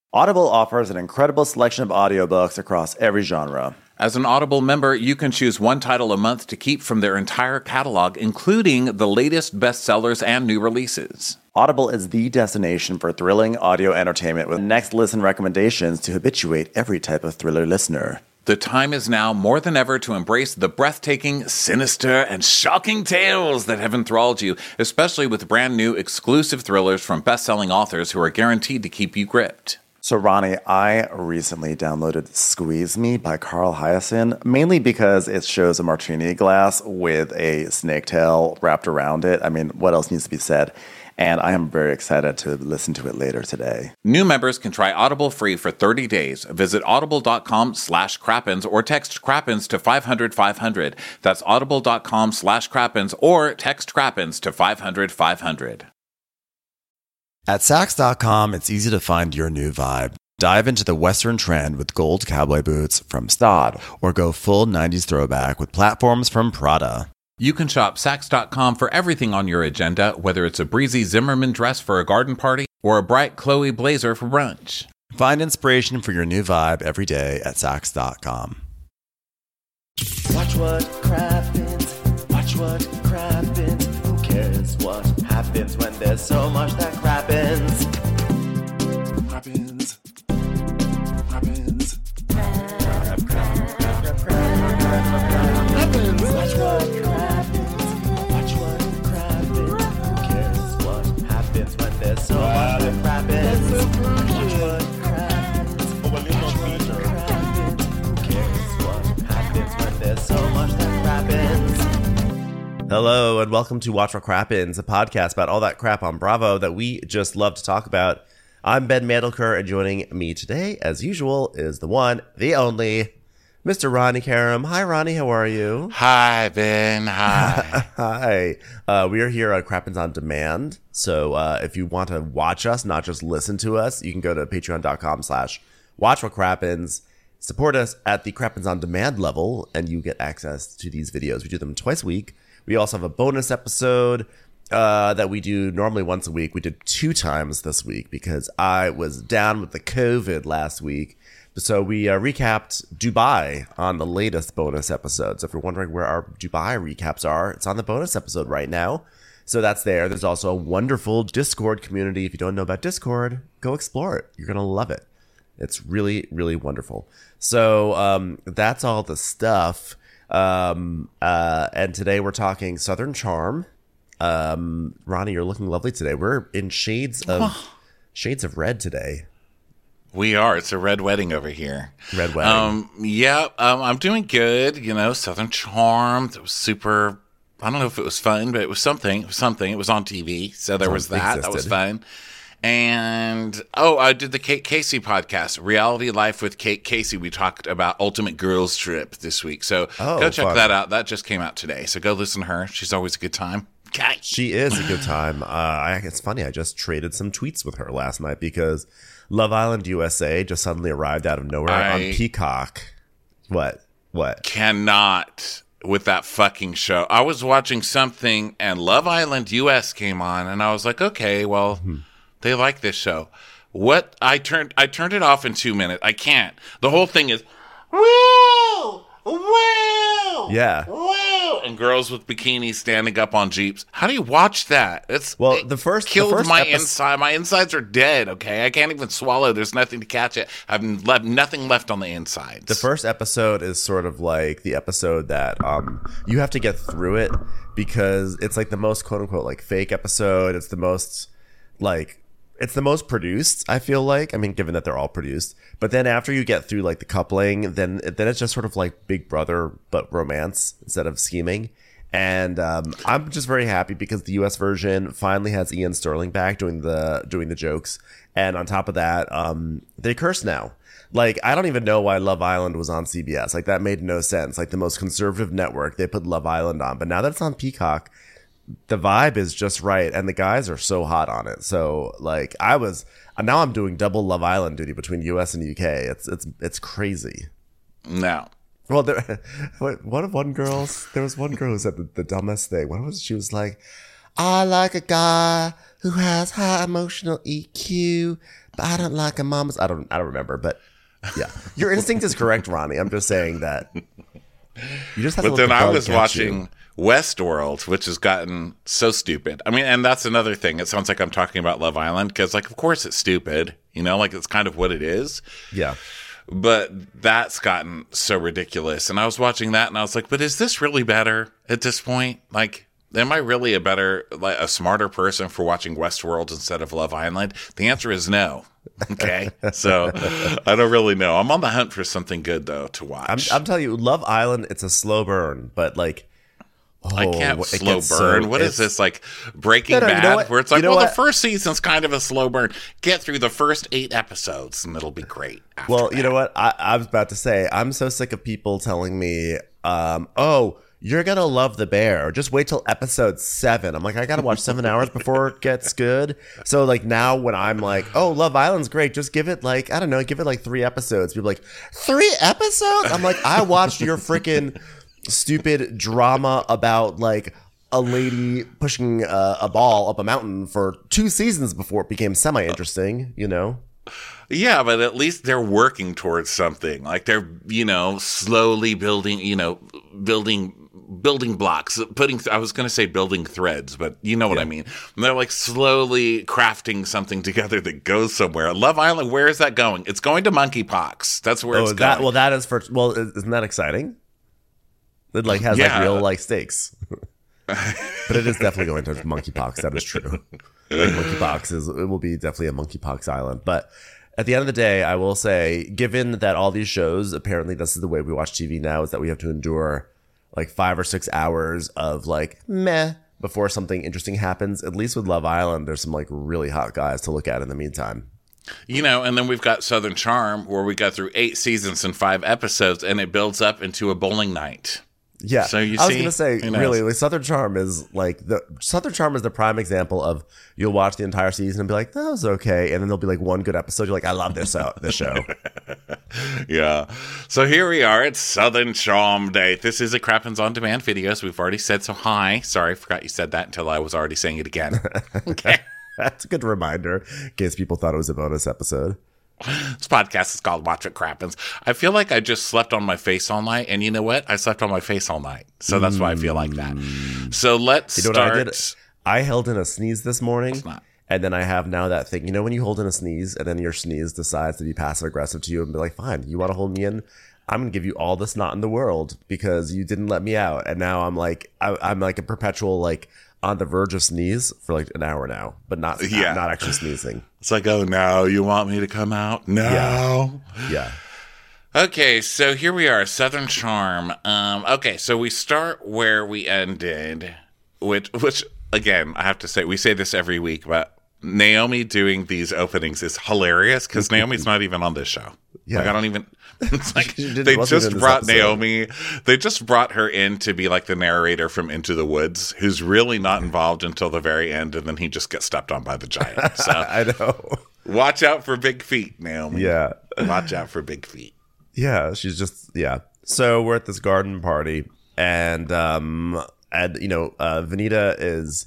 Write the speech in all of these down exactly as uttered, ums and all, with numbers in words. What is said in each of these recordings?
Audible offers an incredible selection of audiobooks across every genre. As an Audible member, you can choose one title a month to keep from their entire catalog, including the latest bestsellers and new releases. Audible is the destination for thrilling audio entertainment with next listen recommendations to habituate every type of thriller listener. The time is now more than ever to embrace the breathtaking, sinister, and shocking tales that have enthralled you, especially with brand new exclusive thrillers from best-selling authors who are guaranteed to keep you gripped. So, Ronnie, I recently downloaded Squeeze Me by Carl Hyacin, mainly because it shows a martini glass with a snake tail wrapped around it. I mean, what else needs to be said? And I am very excited to listen to it later today. New members can try Audible free for thirty days. Visit audible.com slash crappens or text crappens to five hundred five hundred. That's audible.com slash crappens or text crappens to five hundred five hundred. At Saks dot com, it's easy to find your new vibe. Dive into the Western trend with gold cowboy boots from Staud, or go full nineties throwback with platforms from Prada. You can shop Saks dot com for everything on your agenda, whether it's a breezy Zimmermann dress for a garden party or a bright Chloe blazer for brunch. Find inspiration for your new vibe every day at Saks dot com. Watch what crappens, watch what crappens. Who cares what happens when there's so much that crappens? Crappens, crappens, crap, crap, crap, crap, crap, crappens. Watch what crappens, watch what crappens. Who cares what happens when there's so much that crappens? Watch what crappens, watch what crappens. Who cares what happens when there's so much that crappens? Hello, and welcome to Watch What Crappens, a podcast about all that crap on Bravo that we just love to talk about. I'm Ben Mandelker, and joining me today, as usual, is the one, the only, Mister Ronnie Karam. Hi, Ronnie. How are you? Hi, Ben. Hi. Hi. Uh, we are here on Crappens on Demand. So uh, if you want to watch us, not just listen to us, you can go to patreon.com slash watch what crappens. Support us at the Crappens on Demand level, and you get access to these videos. We do them twice a week. We also have a bonus episode uh, that we do normally once a week. We did two times this week because I was down with the COVID last week. So we uh, recapped Dubai on the latest bonus episode. So if you're wondering where our Dubai recaps are, it's on the bonus episode right now. So that's there. There's also a wonderful Discord community. If you don't know about Discord, go explore it. You're going to love it. It's really, really wonderful. So um, that's all the stuff. Um, uh, and today we're talking Southern Charm. Um, Ronnie, you're looking lovely today. We're in shades of shades of red today. We are. It's a red wedding over here. Red wedding. Um, yeah, um, I'm doing good. You know, Southern Charm. That was super. I don't know if it was fun, but it was something. It was something. It was on T V, so there was that. Existed. That was fun. And oh, I did the Kate Casey podcast, Reality Life with Kate Casey. We talked about Ultimate Girls Trip this week, so oh, go check fun. that out. That just came out today, so go listen to her. She's always a good time. Okay. She is a good time. Uh, I, it's funny. I just traded some tweets with her last night because Love Island U S A just suddenly arrived out of nowhere I on Peacock. What? What? Cannot with that fucking show. I was watching something and Love Island U S came on, and I was like, okay, well. Hmm. They like this show. What I turned I turned it off in two minutes. I can't. The whole thing is woo, woo, yeah, woo, and girls with bikinis standing up on jeeps. How do you watch that? It's well, it the first killed the first my epi- inside. My insides are dead. Okay, I can't even swallow. There's nothing to catch it. I've left nothing left on the insides. The first episode is sort of like the episode that um you have to get through it because it's like the most quote unquote like fake episode. It's the most like. It's the most produced, I feel like. I mean, given that they're all produced. But then after you get through, like, the coupling, then then it's just sort of like Big Brother, but romance instead of scheming. And um, I'm just very happy because the U S version finally has Ian Sterling back doing the doing the jokes. And on top of that, um, they curse now. Like, I don't even know why Love Island was on C B S. Like, that made no sense. Like, the most conservative network, they put Love Island on. But now that it's on Peacock, the vibe is just right, and the guys are so hot on it. So, like, I was now I'm doing double Love Island duty between U S and U K. It's it's it's crazy. No, well, there, one of one girls. There was one girl who said the, the dumbest thing. What was she was like, I like a guy who has high emotional E Q, I don't like a mama's. I don't. I don't remember, but yeah, your instinct is correct, Ronnie. I'm just saying that. You just have but to then let the I dog was catch watching you. Westworld, which has gotten so stupid. I mean, and that's another thing. It sounds like I'm talking about Love Island because, like, of course it's stupid. You know, like it's kind of what it is. Yeah. But that's gotten so ridiculous. And I was watching that and I was like, but is this really better at this point? Like, am I really a better, like a smarter person for watching Westworld instead of Love Island? The answer is no. Okay. So I don't really know. I'm on the hunt for something good though to watch. I'm, I'm telling you, Love Island, it's a slow burn, but like, oh, I can't it slow gets burn. so- what is it's- this, like Breaking No, no, you Bad, know what? where it's like, You know well, what? the first season's kind of a slow burn. Get through the first eight episodes, and it'll be great. After Well, that. you know what? I, I was about to say, I'm so sick of people telling me, um, oh, you're going to love The Bear. Just wait till episode seven. I'm like, I got to watch seven hours before it gets good. So, like, now when I'm like, oh, Love Island's great, just give it, like, I don't know, give it like three episodes. People are like, three episodes? I'm like, I watched your freaking stupid drama about, like, a lady pushing uh, a ball up a mountain for two seasons before it became semi-interesting, you know? Yeah, but at least they're working towards something. Like they're, you know, slowly building, you know, building building blocks, putting, I was going to say building threads, but you know what yeah. I mean. And they're like slowly crafting something together that goes somewhere. Love Island, where is that going? It's going to monkeypox. That's where oh, it's that, going. Well, that is for, well, isn't that exciting? It like has Yeah. like real like stakes. But it is definitely going to monkeypox. That is true. Like monkeypox is, it will be definitely a monkeypox island. But at the end of the day, I will say, given that all these shows, apparently this is the way we watch T V now, is that we have to endure like five or six hours of like meh before something interesting happens. At least with Love Island, there's some like really hot guys to look at in the meantime. You know, and then we've got Southern Charm, where we got through eight seasons and five episodes, and it builds up into a bowling night. Yeah, so you I was see, gonna say, who knows? really, like, Southern Charm is like the Southern Charm is the prime example of you'll watch the entire season and be like, that was okay, and then there'll be like one good episode. You're like, I love this uh, this show. Yeah. So here we are at Southern Charm Day. This is a Crappens on Demand videos. We've already said so. Hi, sorry, I forgot you said that until I was already saying it again. Okay. That's a good reminder in case people thought it was a bonus episode. This podcast is called Watch What Crappens. I feel like I just slept on my face all night, and you know what? I slept on my face all night, so that's why I feel like that. So let's You know start. what I did? I held in a sneeze this morning, not. and then I have now that thing. You know when you hold in a sneeze, and then your sneeze decides to be passive aggressive to you and be like, "Fine, you want to hold me in? I'm gonna give you all the snot in the world because you didn't let me out." And now I'm like, I, I'm like a perpetual like on the verge of sneeze for like an hour now, but not Yeah. not, not actually sneezing. It's like, oh no, you want me to come out? No. Yeah. Yeah. Okay, so here we are, Southern Charm. Um, okay, so we start where we ended, which, which again, I have to say, we say this every week, but Naomi doing these openings is hilarious because Naomi's not even on this show. Yeah. Like, I don't even. It's like She didn't- they wasn't just in this brought episode. Naomi. They just brought her in to be like the narrator from Into the Woods, who's really not involved until the very end, and then he just gets stepped on by the giant. So I know. watch out for big feet, Naomi. Yeah. Watch out for big feet. Yeah, she's just yeah. So we're at this garden party, and um, and you know, uh, Vanita is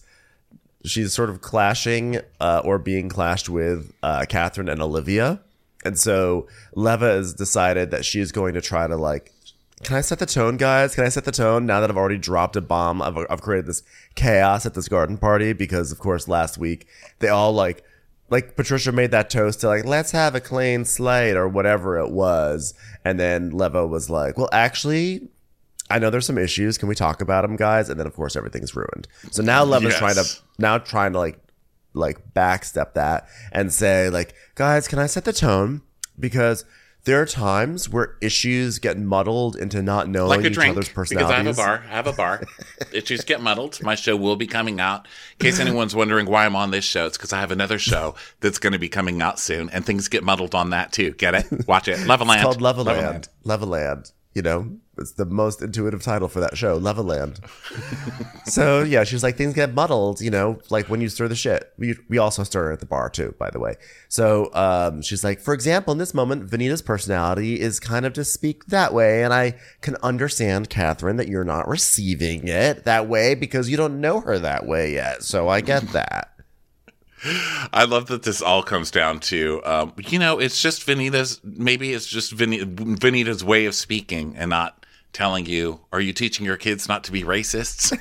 she's sort of clashing uh, or being clashed with uh, Catherine and Olivia, and so Leva has decided that she is going to try to like. Can I set the tone, guys? Can I set the tone now that I've already dropped a bomb? I've, I've created this chaos at this garden party because, of course, last week they all like. Like Patricia made that toast to like, let's have a clean slate or whatever it was. And then Leva was like, well, actually, I know there's some issues. Can we talk about them, guys? And then, of course, everything's ruined. So now Leva's Yes. trying to now trying to like like backstep that and say like, guys, can I set the tone? Because there are times where issues get muddled into not knowing Like a each drink, other's because I have a personalities. bar. I have a bar. Issues get muddled. My show will be coming out. In case anyone's wondering why I'm on this show, it's because I have another show that's going to be coming out soon, and things get muddled on that too. Get it? Watch it. Leveland. It's called Leveland. Leveland. Leveland. You know, it's the most intuitive title for that show, Leveland. So yeah, she was like, things get muddled, you know, like when you stir the shit. We we also stir at the bar too, by the way. So um, she's like, for example, in this moment, Vanita's personality is kind of to speak that way, and I can understand, Catherine, that you're not receiving it that way because you don't know her that way yet. So I get that. I love that this all comes down to, um, you know, it's just Venita's, maybe it's just Vin- Venita's way of speaking and not telling you, are you teaching your kids not to be racists?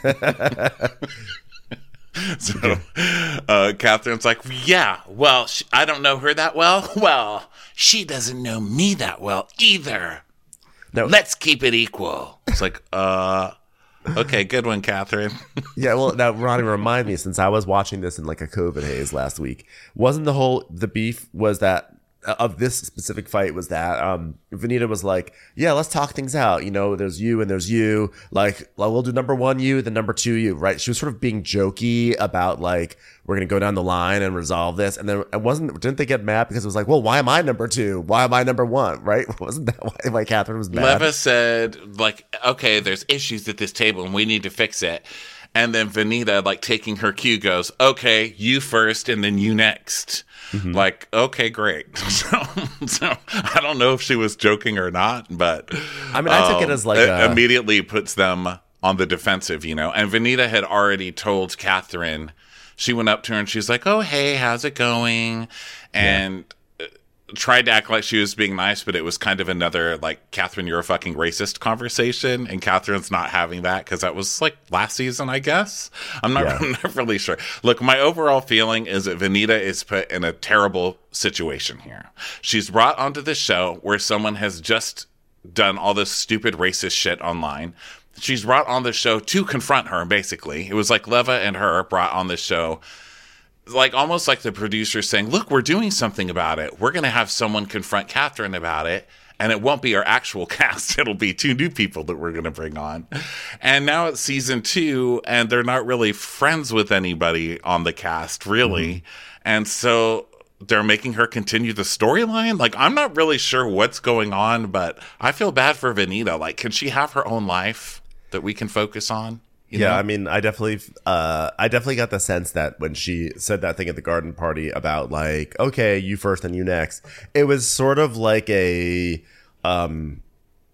So uh, Catherine's like, yeah, well, she, I don't know her that well. Well, she doesn't know me that well either. No. Let's keep it equal. It's like, uh, okay, good one, Catherine. Yeah, well, now, Ronnie, remind me, since I was watching this in like a COVID haze last week, wasn't the whole, the beef was that, uh, of this specific fight was that um, Venita was like, yeah, let's talk things out. You know, there's you and there's you. Like, well, we'll do number one you, then number two you, right? She was sort of being jokey about like, we're going to go down the line and resolve this. And then it wasn't, didn't they get mad because it was like, well, why am I number two? Why am I number one? Right? Wasn't that why, why Catherine was mad? Leva said, like, okay, there's issues at this table and we need to fix it. And then Venita, like, taking her cue goes, okay, you first and then you next. Mm-hmm. Like, okay, great. So, so I don't know if she was joking or not, but I mean, I um, took it as like it a... immediately puts them on the defensive, you know. And Venita had already told Catherine, she went up to her and she's like, oh, hey, how's it going? And yeah. tried to act like she was being nice, but it was kind of another, like, Catherine, you're a fucking racist conversation. And Catherine's not having that because that was, like, last season, I guess. I'm not, yeah. I'm not really sure. Look, my overall feeling is that Venita is put in a terrible situation here. She's brought onto the show where someone has just done all this stupid racist shit online. She's brought on the show to confront her, basically. It was like Leva and her brought on the show, like almost like the producer saying, look, we're doing something about it. We're going to have someone confront Catherine about it, and it won't be our actual cast. It'll be two new people that we're going to bring on. And now it's season two, and they're not really friends with anybody on the cast, really. Mm-hmm. And so they're making her continue the storyline. Like, I'm not really sure what's going on, but I feel bad for Venita. Like, can she have her own life that we can focus on? You yeah, know? I mean, I definitely, uh, I definitely got the sense that when she said that thing at the garden party about like, okay, you first and you next, it was sort of like a, um,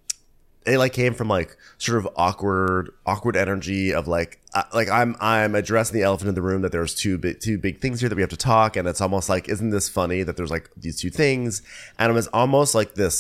it like came from like sort of awkward, awkward energy of like, uh, like I'm, I'm addressing the elephant in the room that there's two big, two big things here that we have to talk, and it's almost like, isn't this funny that there's like these two things, and it was almost like this.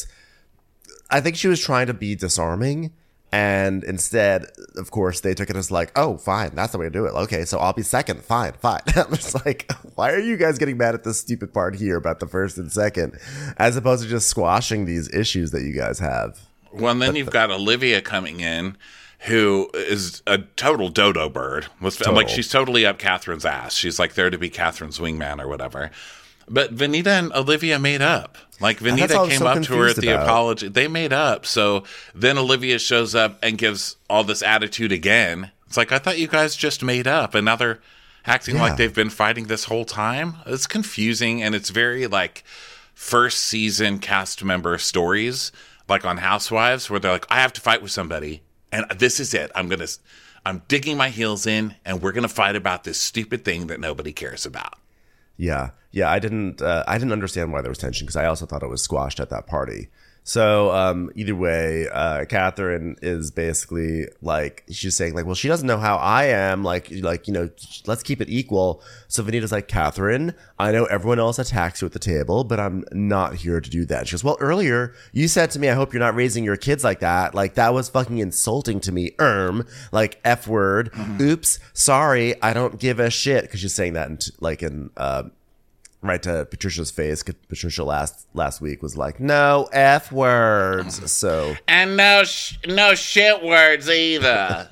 I think she was trying to be disarming. And instead, of course, they took it as like, oh, fine, that's the way to do it. Okay, so I'll be second. Fine, fine. I'm just like, why are you guys getting mad at this stupid part here about the first and second, as opposed to just squashing these issues that you guys have? Well, and then but you've the- got Olivia coming in, who is a total dodo bird. Total. Like, she's totally up Catherine's ass. She's like there to be Catherine's wingman or whatever. But Venita and Olivia made up. Like, Venita came so up to her at the about. apology. They made up. So then Olivia shows up and gives all this attitude again. It's like, I thought you guys just made up. And now they're acting yeah. like they've been fighting this whole time. It's confusing. And it's very, like, first season cast member stories, like on Housewives, where they're like, I have to fight with somebody. And this is it. I'm going to, I'm digging my heels in, and we're going to fight about this stupid thing that nobody cares about. Yeah, yeah, I didn't, uh, I didn't understand why there was tension because I also thought it was squashed at that party. So um, either way, uh, Catherine is basically like, she's saying like, well, she doesn't know how I am. Like, like you know, let's keep it equal. So Venita's like, Catherine, I know everyone else attacks you at the table, but I'm not here to do that. She goes, well, earlier you said to me, I hope you're not raising your kids like that. Like, that was fucking insulting to me. Erm, like F word. Mm-hmm. Oops, sorry, I don't give a shit. Because she's saying that in t- like in. Uh, right to Patricia's face. Patricia last last week was like, no F words. So and no sh- no shit words either.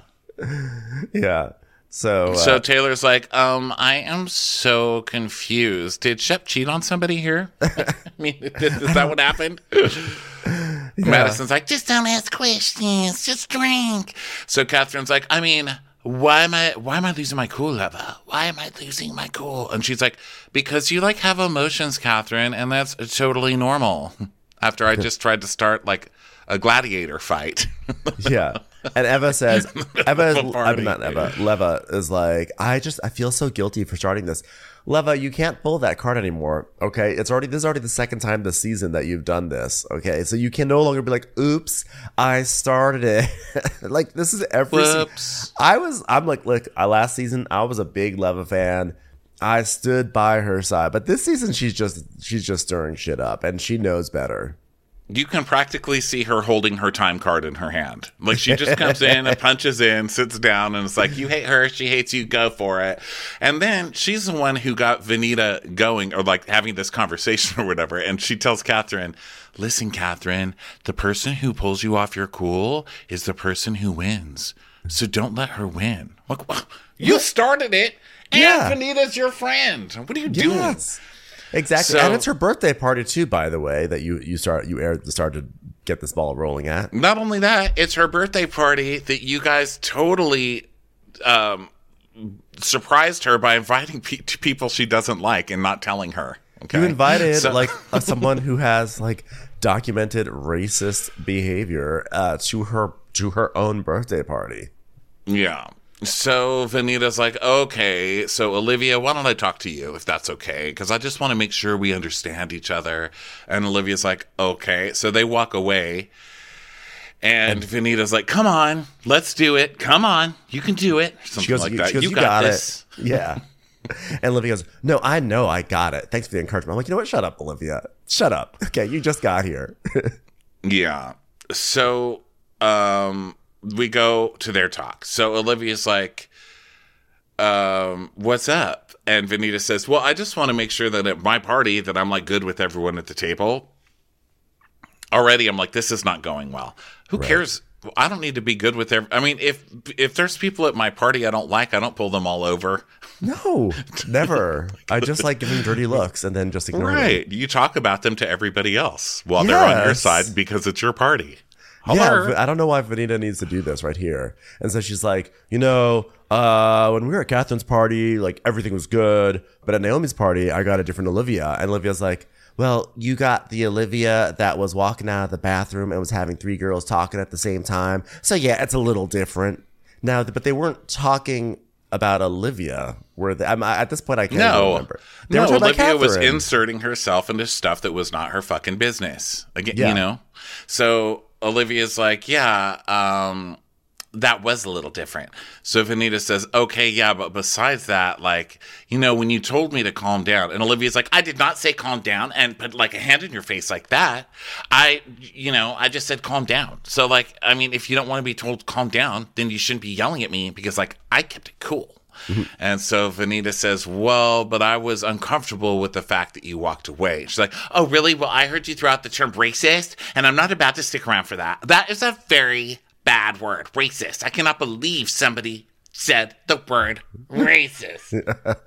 Yeah. So uh, so Taylor's like, um, I am so confused. Did Shep cheat on somebody here? I mean, is that what happened? Yeah. Madison's like, just don't ask questions, just drink. So Catherine's like, I mean, why am I why am I losing my cool, Leva? Why am I losing my cool? And she's like, because you like have emotions, Catherine, and that's totally normal. After I just tried to start like a gladiator fight. Yeah. And Eva says, Eva is, I mean, not Eva, Leva is like, I just, I feel so guilty for starting this. Leva, you can't pull that card anymore. Okay. It's already, this is already the second time this season that you've done this. Okay. So you can no longer be like, oops, I started it. Like, this is every season. I was, I'm like, look, uh, last season, I was a big Leva fan. I stood by her side. But this season, she's just she's just stirring shit up, and she knows better. You can practically see her holding her time card in her hand. Like, she just comes in and punches in, sits down, and it's like, you hate her, she hates you, go for it. And then she's the one who got Venita going, or like having this conversation or whatever. And she tells Catherine, listen, Catherine, the person who pulls you off your cool is the person who wins. So don't let her win. Like, you started it, and Yeah. Venita's your friend. What are you Yes. doing? Exactly. So- And it's her birthday party too, by the way, that you you start you aired started to get this ball rolling at. Not only that, it's her birthday party that you guys totally um, surprised her by inviting pe- to people she doesn't like and not telling her. Okay? You invited So- like uh, someone who has like documented racist behavior uh, to her to her own birthday party. Yeah. So Venita's like, okay, so Olivia, why don't I talk to you if that's okay? Because I just want to make sure we understand each other. And Olivia's like, okay. So they walk away. And, and Venita's like, come on, let's do it. Come on, you can do it. Something She goes, like you, that. she goes, you, you got, got, this. it. Yeah. And Olivia goes, no, I know I got it. Thanks for the encouragement. I'm like, you know what? Shut up, Olivia. Shut up. Okay, you just got here. Yeah. So um, we go to their talk. So Olivia's like, um, what's up? And Venita says, well, I just want to make sure that at my party that I'm like good with everyone at the table. Already, I'm like, this is not going well. Who Right. cares? I don't need to be good with every. I mean, if if there's people at my party I don't like, I don't pull them all over. No, never. I just like giving dirty looks and then just ignore them. Right. You talk about them to everybody else while they're on your Yes. side because it's your party. Yeah, Holler. V- I don't know why Venita needs to do this right here. And so she's like, you know, uh, when we were at Catherine's party, like everything was good. But at Naomi's party, I got a different Olivia. And Olivia's like, well, you got the Olivia that was walking out of the bathroom and was having three girls talking at the same time. So yeah, it's a little different. Now, but they weren't talking about Olivia. Were they? I'm, at this point, I can't even No, remember. They no. were talking about Olivia was Catherine. inserting herself into stuff that was not her fucking business. Again, Yeah. you know. So Olivia's like, yeah, um, that was a little different. So Venita says, okay, yeah, but besides that, like, you know, when you told me to calm down, and Olivia's like, I did not say calm down and put like a hand in your face like that. I, you know, I just said calm down. So like, I mean, if you don't want to be told calm down, then you shouldn't be yelling at me because like I kept it cool. And so Venita says, well, but I was uncomfortable with the fact that you walked away. She's like, oh, really? Well, I heard you throw out the term racist, and I'm not about to stick around for that. That is a very bad word, racist. I cannot believe somebody said the word racist.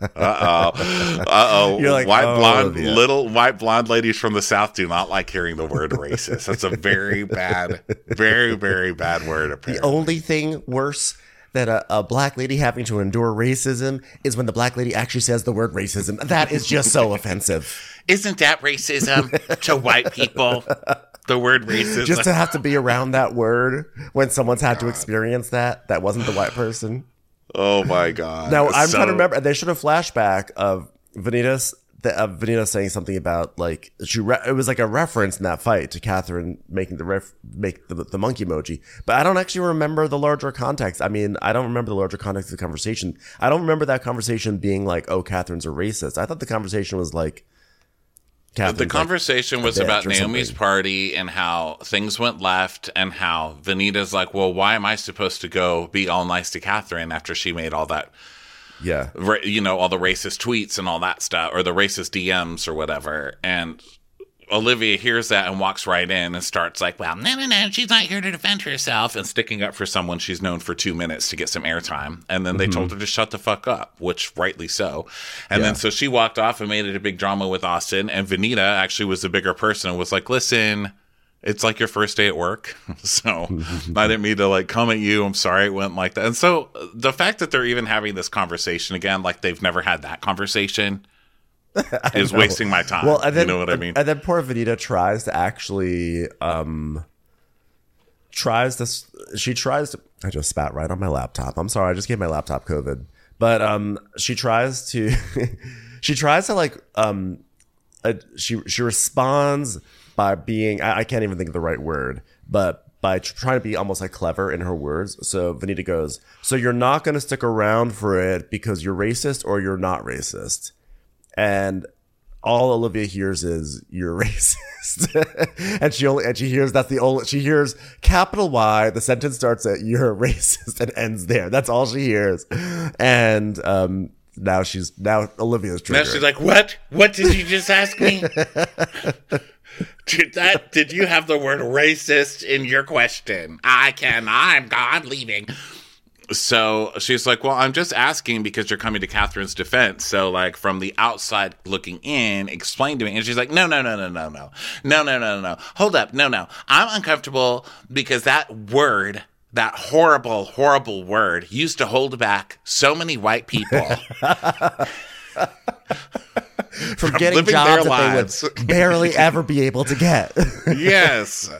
Uh-oh. Uh-oh. You're like, white oh, blonde, Olivia. little white blonde ladies from the South do not like hearing the word racist. That's a very bad, very, very bad word, The apparently. only thing worse than a, a black lady having to endure racism is when the black lady actually says the word racism. That is just so offensive. Isn't that racism to white people? The word racism. Just to have to be around that word when someone's had to experience that, that wasn't the white person. Oh my god! Now, I'm So- trying to remember. They showed a flashback of Venita's, the, of Venita saying something about like she. Re- it was like a reference in that fight to Catherine making the ref- make the, the monkey emoji. But I don't actually remember the larger context. I mean, I don't remember the larger context of the conversation. I don't remember that conversation being like, "Oh, Catherine's a racist." I thought the conversation was like. Catherine's The like, conversation was bitch about or Naomi's something. party and how things went left, and how Venita's like, "Well, why am I supposed to go be all nice to Catherine after she made all that, Yeah. ra- you know, all the racist tweets and all that stuff, or the racist D Ms or whatever?" And Olivia hears that and walks right in and starts like, well, no, no, no, she's not here to defend herself, and sticking up for someone she's known for two minutes to get some airtime. And then they told her to shut the fuck up, which rightly so. And Yeah. then so she walked off and made it a big drama with Austin. And Venita actually was the bigger person and was like, listen, it's like your first day at work. So I didn't mean to like come at you. I'm sorry it went like that. And so the fact that they're even having this conversation again, like they've never had that conversation, is know. wasting my time. Well, and then, you know what I mean? And then poor Venita tries to actually, um, tries to, s- she tries to, I just spat right on my laptop. I'm sorry. I just gave my laptop COVID. But um, she tries to, she tries to like, um, uh, she she responds by being, I, I can't even think of the right word, but by tr- trying to be almost like clever in her words. So Venita goes, so you're not going to stick around for it because you're racist or you're not racist. And all Olivia hears is you're racist. and she only, and she hears that's the only, she hears capital Y. The sentence starts at you're racist and ends there. That's all she hears. And, um, now she's, now Olivia's triggered. Now she's like, what? What did you just ask me? Did that? Did you have the word racist in your question? I can. I'm gone. Leaving. So she's like, well, I'm just asking because you're coming to Catherine's defense. So, like, from the outside looking in, explain to me. And she's like, no, no, no, no, no, no, no, no, no, no. Hold up, no, no. I'm uncomfortable because that word, that horrible, horrible word, used to hold back so many white people. From, from getting jobs that they would barely ever be able to get. Yes.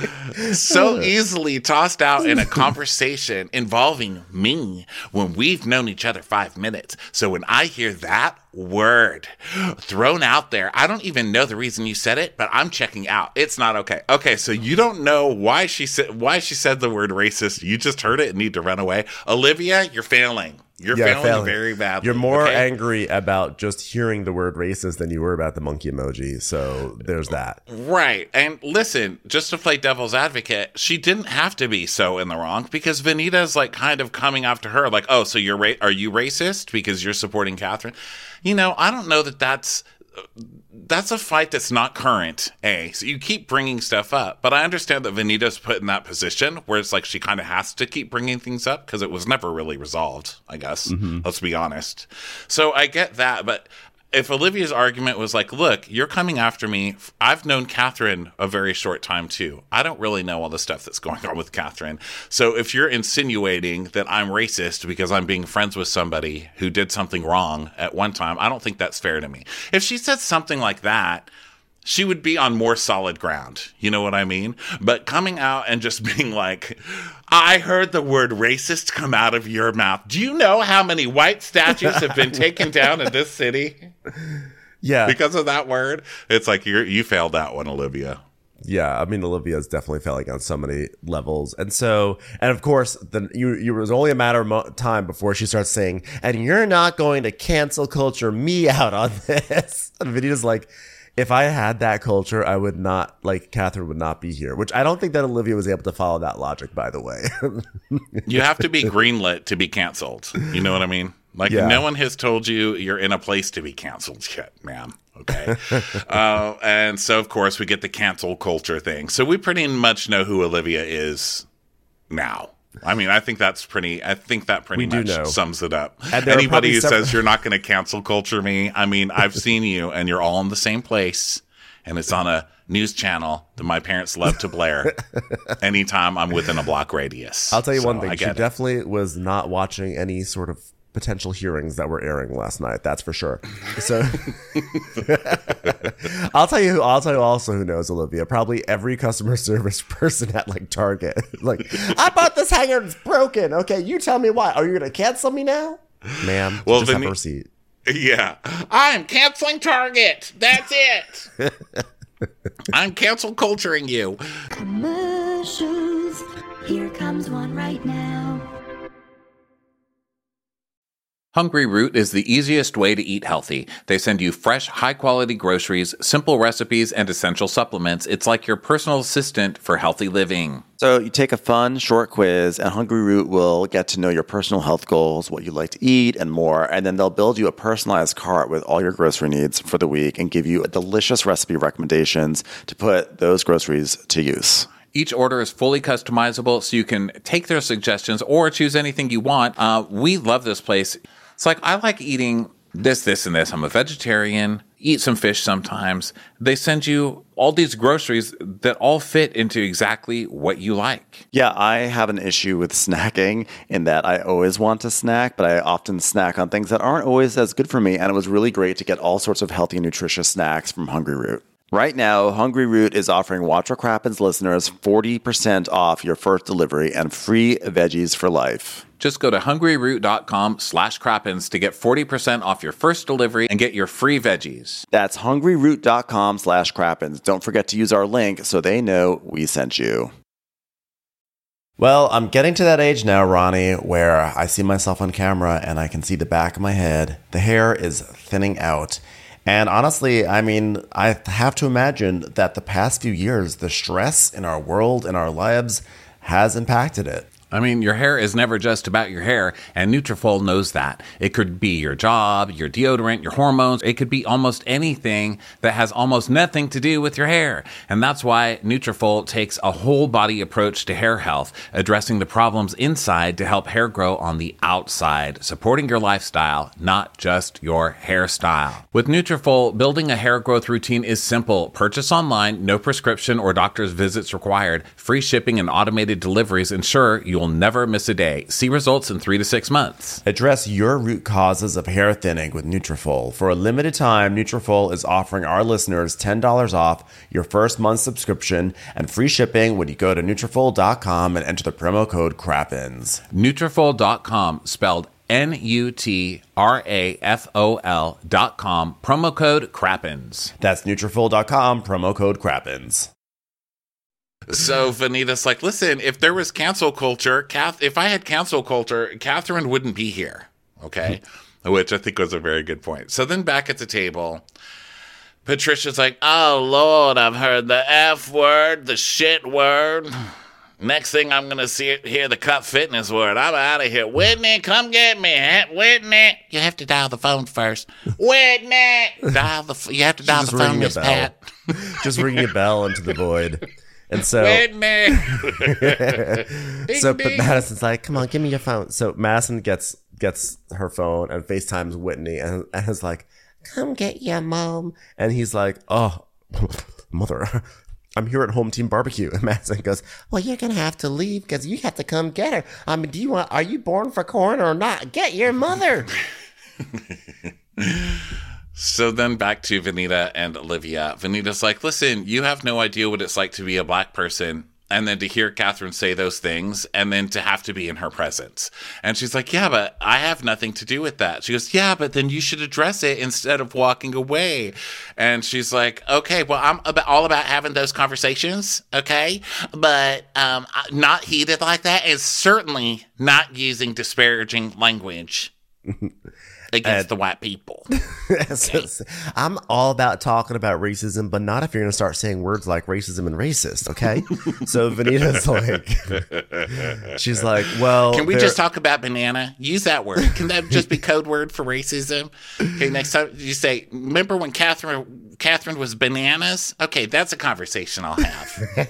So easily tossed out in a conversation involving me when we've known each other five minutes. So when I hear that word thrown out there, I don't even know the reason you said it, but I'm checking out. It's not okay. Okay, so you don't know why she said why she said the word racist. You just heard it and need to run away. Olivia, you're failing. You're yeah, failing, failing very badly. You're more okay? angry about just hearing the word racist than you were about the monkey emoji. So there's that. Right. And listen, just to play devil's advocate, she didn't have to be so in the wrong because Venita's like kind of coming after her like, oh, so you're ra- are you racist because you're supporting Catherine? You know, I don't know that that's that's a fight that's not current, A. So you keep bringing stuff up. But I understand that Venita's put in that position where it's like she kind of has to keep bringing things up because it was never really resolved, I guess. Mm-hmm. Let's be honest. So I get that. But if Olivia's argument was like, look, you're coming after me. I've known Catherine a very short time, too. I don't really know all the stuff that's going on with Catherine. So if you're insinuating that I'm racist because I'm being friends with somebody who did something wrong at one time, I don't think that's fair to me. If she said something like that, she would be on more solid ground. You know what I mean? But coming out and just being like, I heard the word racist come out of your mouth. Do you know how many white statues have been taken down in this city? Yeah. Because of that word? It's like you you failed that one, Olivia. Yeah, I mean, Olivia is definitely failing on so many levels. And so, and of course, then you, you it was only a matter of mo- time before she starts saying, and you're not going to cancel culture me out on this. And Venita's like, if I had that culture, I would not, like, Catherine would not be here, which I don't think that Olivia was able to follow that logic, by the way. You have to be greenlit to be canceled. You know what I mean? Like, yeah. No one has told you you're in a place to be canceled yet, ma'am. Okay. uh, and so, of course, we get the cancel culture thing. So we pretty much know who Olivia is now. I mean, I think that's pretty, I think that pretty we much sums it up. Anybody who several- says you're not going to cancel culture me, I mean, I've seen you and you're all in the same place and it's on a news channel that my parents love to blare anytime I'm within a block radius. I'll tell you so one thing. She it. definitely was not watching any sort of potential hearings that were airing last night. That's for sure. So I'll tell you who, I'll tell you also who knows Olivia. Probably every customer service person at like Target. Like, I bought this hanger, it's broken. Okay, you tell me why. Are you going to cancel me now? Ma'am, well, just Vin- have a receipt. Yeah. I'm canceling Target. That's it. I'm cancel culturing you. Commercials. Here comes one right now. Hungry Root is the easiest way to eat healthy. They send you fresh, high-quality groceries, simple recipes, and essential supplements. It's like your personal assistant for healthy living. So you take a fun, short quiz, and Hungry Root will get to know your personal health goals, what you like to eat, and more. And then they'll build you a personalized cart with all your grocery needs for the week and give you delicious recipe recommendations to put those groceries to use. Each order is fully customizable, so you can take their suggestions or choose anything you want. Uh, we love this place. It's like, I like eating this, this, and this. I'm a vegetarian, eat some fish sometimes. They send you all these groceries that all fit into exactly what you like. Yeah, I have an issue with snacking in that I always want to snack, but I often snack on things that aren't always as good for me. And it was really great to get all sorts of healthy, nutritious snacks from Hungry Root. Right now, Hungry Root is offering Watch What Crappens listeners forty percent off your first delivery and free veggies for life. Just go to hungryroot.com slash crappens to get forty percent off your first delivery and get your free veggies. That's hungryroot.com slash crappens. Don't forget to use our link so they know we sent you. Well, I'm getting to that age now, Ronnie, where I see myself on camera and I can see the back of my head. The hair is thinning out. And honestly, I mean, I have to imagine that the past few years, the stress in our world, in our lives, has impacted it. I mean, your hair is never just about your hair, and Nutrafol knows that. It could be your job, your deodorant, your hormones. It could be almost anything that has almost nothing to do with your hair. And that's why Nutrafol takes a whole body approach to hair health, addressing the problems inside to help hair grow on the outside, supporting your lifestyle, not just your hairstyle. With Nutrafol, building a hair growth routine is simple. Purchase online, no prescription or doctor's visits required. Free shipping and automated deliveries ensure you will never miss a day. See results in three to six months. Address your root causes of hair thinning with Nutrafol. For a limited time, Nutrafol is offering our listeners ten dollars off your first month subscription and free shipping when you go to Nutrafol dot com and enter the promo code CRAPINS. Nutrafol dot com, spelled N U T R A F O L dot com, promo code CRAPINS. That's Nutrafol dot com, promo code CRAPINS. So Vanita's like, listen, if there was cancel culture, Kath, if I had cancel culture, Catherine wouldn't be here. Okay. Which I think was a very good point. So then back at the table, Patricia's like, oh, Lord, I've heard the F word, the shit word. Next thing I'm going to see hear the cut fitness word. I'm out of here. Whitney, come get me. Whitney. You have to dial the phone first. Whitney. Dial the, you have to dial the phone, Miss Pat. Just ringing a bell into the void. And so, Whitney. so but Madison's like, come on, give me your phone. So Madison gets gets her phone and FaceTimes Whitney and, and is like, come get your mom. And he's like, oh, mother, I'm here at Home Team Barbecue. And Madison goes, well, you're going to have to leave because you have to come get her. I mean, do you want, are you born for corn or not? Get your mother. So then back to Vanita and Olivia. Vanita's like, listen, you have no idea what it's like to be a black person. And then to hear Catherine say those things and then to have to be in her presence. And she's like, yeah, but I have nothing to do with that. She goes, yeah, but then you should address it instead of walking away. And she's like, okay, well, I'm about, all about having those conversations, okay? But um, not heated like that, and certainly not using disparaging language against and, the white people. Okay. I'm all about talking about racism, but not if you're going to start saying words like racism and racist, okay? So Vanita's like, she's like, well. Can we just talk about banana? Use that word. Can that just be code word for racism? Okay, next time you say, remember when Catherine Catherine was bananas? Okay, that's a conversation I'll have.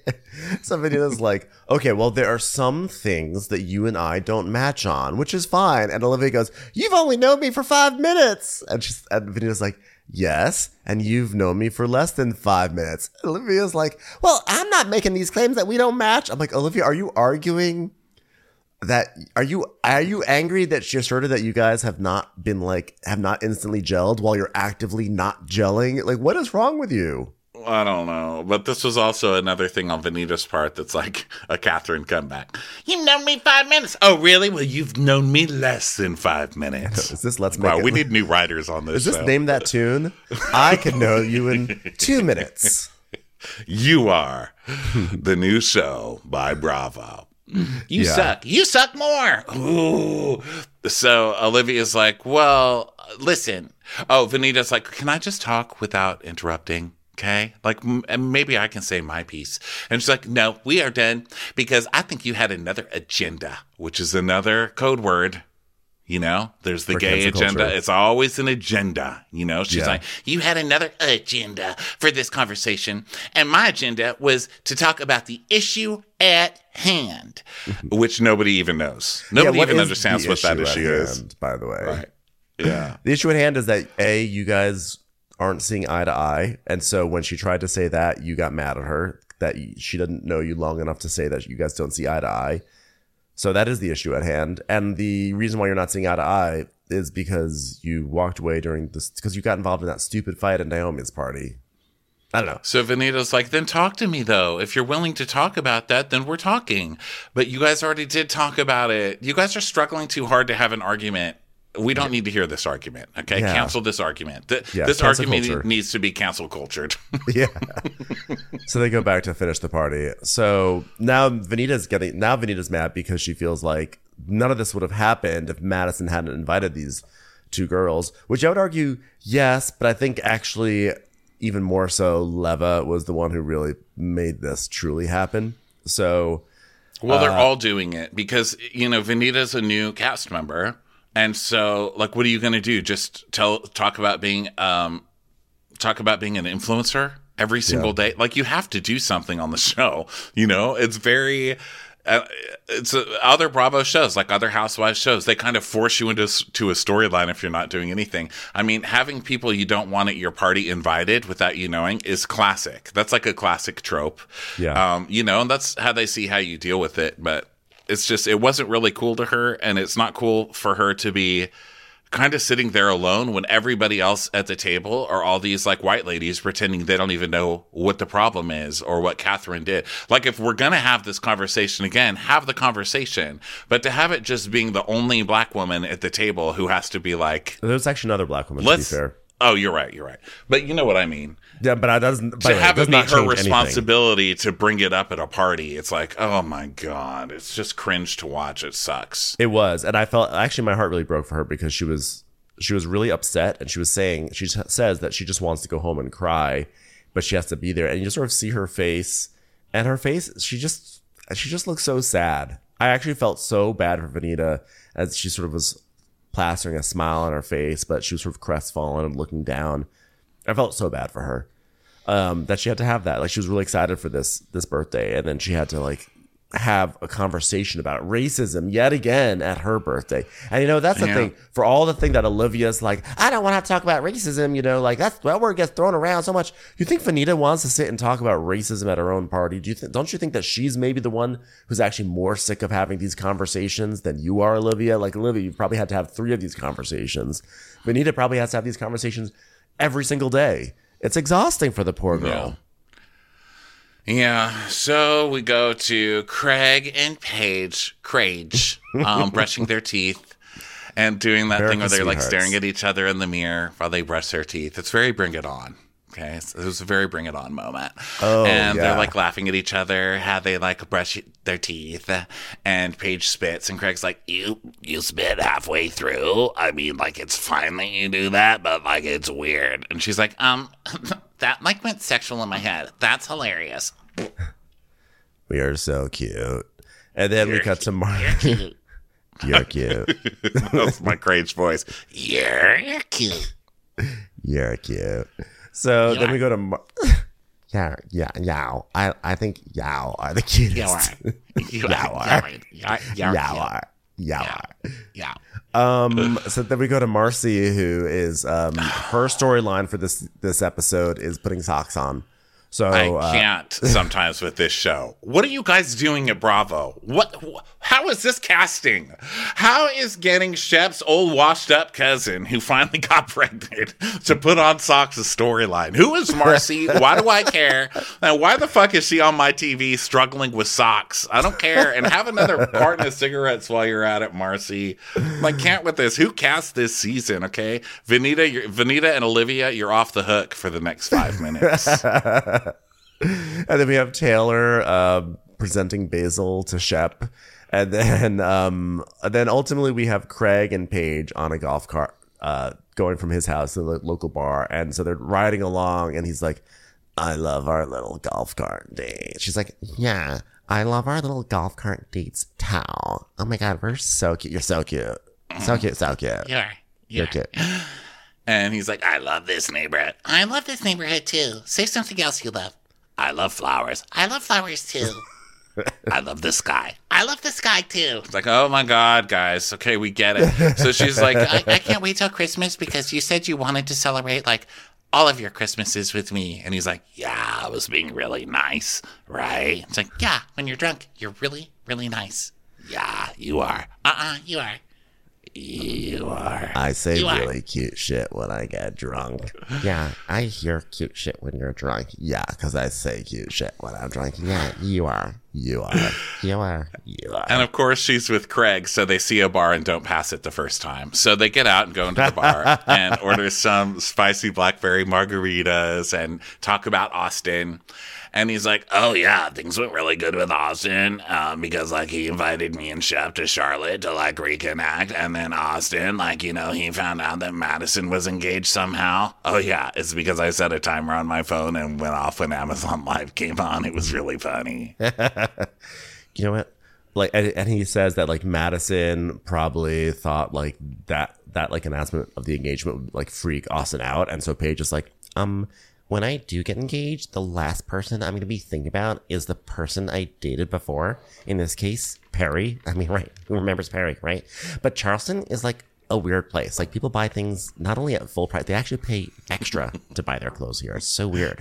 So Vanita's like, okay, well, there are some things that you and I don't match on, which is fine. And Olivia goes, you've only known me for five minutes. And, she's, and Vanita's like, yes, and you've known me for less than five minutes. And Olivia's like, well, I'm not making these claims that we don't match. I'm like, Olivia, are you arguing that, are you are you angry that she asserted that you guys have not been like, have not instantly gelled while you're actively not gelling? Like, what is wrong with you? I don't know, but this was also another thing on Vanita's part that's like a Catherine comeback. You've known me five minutes. Oh, really? Well, you've known me less than five minutes. Is this Let's Make Wow, It? we need new writers on this Is this show. Name That Tune? I could know you in two minutes. You are the new show by Bravo. You Yeah. suck. You suck more. Ooh. So Olivia's like, well, listen. Oh, Vanita's like, can I just talk without interrupting? Okay, like m- maybe I can say my piece. And she's like, no, we are done because I think you had another agenda, which is another code word. You know, there's the For gay cancel agenda. culture. It's always an agenda. You know, she's Yeah. like, you had another agenda for this conversation. And my agenda was to talk about the issue at hand, which nobody even knows. Nobody Yeah, what even is understands the what that at issue is. hand, by the way. Right. Yeah. The issue at hand is that, A, you guys aren't seeing eye to eye. And so when she tried to say that, you got mad at her, that she didn't know you long enough to say that you guys don't see eye to eye. So that is the issue at hand. And the reason why you're not seeing eye to eye is because you walked away during this, because you got involved in that stupid fight at Naomi's party. I don't know. So Vanita's like, then talk to me, though. If you're willing to talk about that, then we're talking. But you guys already did talk about it. You guys are struggling too hard to have an argument we don't need to hear this argument. Okay, Yeah. cancel this argument. Th- Yeah, this cancel argument culture. needs to be cancel cultured. Yeah. So they go back to finish the party. So now Vanita's getting now Vanita's mad because she feels like none of this would have happened if Madison hadn't invited these two girls, which I would argue yes, but I think actually even more so Leva was the one who really made this truly happen. So Well, they're Uh, all doing it because, you know, Vanita's a new cast member. And so, like, what are you going to do? Just tell, talk about being, um, talk about being an influencer every single day? Like, you have to do something on the show. You know, it's very, uh, it's uh, other Bravo shows, like other Housewives shows. They kind of force you into s- to a storyline if you're not doing anything. I mean, having people you don't want at your party invited without you knowing is classic. That's like a classic trope. Yeah. Um, you know, and that's how they see how you deal with it. But it's just, it wasn't really cool to her. And it's not cool for her to be kind of sitting there alone when everybody else at the table are all these like white ladies pretending they don't even know what the problem is or what Catherine did. Like, if we're going to have this conversation again, have the conversation. But to have it just being the only black woman at the table who has to be like, there's actually another black woman, let's, to be fair. oh, you're right. You're right. But you know what I mean? Yeah, but I doesn't by To the way, have does it be not her change anything. responsibility to bring it up at a party. It's like, oh my God, it's just cringe to watch. It sucks. It was, and I felt actually my heart really broke for her because she was she was really upset, and she was saying she s- says that she just wants to go home and cry, but she has to be there, and you just sort of see her face, and her face she just she just looks so sad. I actually felt so bad for Vanita as she sort of was plastering a smile on her face, but she was sort of crestfallen and looking down. I felt so bad for her um, that she had to have that. Like, she was really excited for this this birthday, and then she had to like have a conversation about racism yet again at her birthday. And you know, that's the Yeah. thing, for all the thing that Olivia's like, I don't want to have to talk about racism, you know, like that's that word gets thrown around so much. You think Vanita wants to sit and talk about racism at her own party? Do you think, don't you think that she's maybe the one who's actually more sick of having these conversations than you are, Olivia? Like, Olivia, you've probably had to have three of these conversations. Vanita probably has to have these conversations every single day. It's exhausting for the poor girl. Yeah, so we go to Craig and Paige, Craig, um, brushing their teeth and doing that thing where America's they're like sweethearts. staring at each other in the mirror while they brush their teeth. It's very Bring It On. Okay, so it was a very Bring It On moment. Oh, and yeah. they're like laughing at each other, how they like brush their teeth, and Paige spits, and Craig's like, "You, you spit halfway through. I mean, like it's fine that you do that, but like it's weird." And she's like, "Um, that like went sexual in my head. That's hilarious." We are so cute. And then we You're cut to Mark. cute. You're cute. That's my Craig's voice. You're cute. You're cute. So You then are. we go to Mar- yeah, yeah, Yao. I, I think Yao are the You cutest. are. You Yeah, are. are. You're, you're, Yao you're are. Yao Yeah. are. Yeah. Um, so then we go to Marcy, who is um her storyline for this this episode is putting socks on. So I uh, can't sometimes with this show. What are you guys doing at Bravo? What? wh- How is this casting? How is getting Shep's old washed up cousin who finally got pregnant to put on socks a storyline? Who is Marcy? Why do I care? And why the fuck is she on my T V struggling with socks? I don't care. And have another carton of cigarettes while you're at it, Marcy. I can't with this. Who cast this season? Okay, Vanita, you're, Vanita and Olivia, you're off the hook for the next five minutes. and then we have Taylor um, presenting Basil to Shep, and then um, and then ultimately we have Craig and Paige on a golf cart uh, going from his house to the local bar, and so they're riding along, and he's like, "I love our little golf cart date." She's like, "Yeah, I love our little golf cart dates too. Oh my god, we're so cute. You're so cute, so cute, so cute. You're, You're you're cute." And he's like, I love this neighborhood. I love this neighborhood too. Say something else you love. I love flowers. I love flowers too. I love the sky. I love the sky too. It's like, oh my God, guys. Okay, we get it. So she's like, I, I can't wait till Christmas because you said you wanted to celebrate like all of your Christmases with me. And he's like, yeah, I was being really nice, right? It's like, yeah, when you're drunk, you're really, really nice. Yeah, you are. Uh-uh, you are. You are. I say You are. really cute shit when I get drunk. Yeah, I hear cute shit when you're drunk. Yeah, because I say cute shit when I'm drunk. Yeah, you are. You are. You are. You are. And of course, she's with Craig, so they see a bar and don't pass it the first time. So they get out and go into the bar and order some spicy blackberry margaritas and talk about Austin. And he's like, oh, yeah, things went really good with Austin um, because, like, he invited me and Chef to Charlotte to, like, reconnect. And then Austin, like, you know, he found out that Madison was engaged somehow. Oh, yeah, it's because I set a timer on my phone and went off when Amazon Live came on. It was really funny. You know what? Like, and, and he says that, like, Madison probably thought, like, that, that, like, announcement of the engagement would, like, freak Austin out. And so Paige is like, um... when I do get engaged, the last person I'm going to be thinking about is the person I dated before. In this case, Perry. I mean, right. Who remembers Perry, right? But Charleston is like a weird place. Like, people buy things not only at full price, they actually pay extra to buy their clothes here. It's so weird.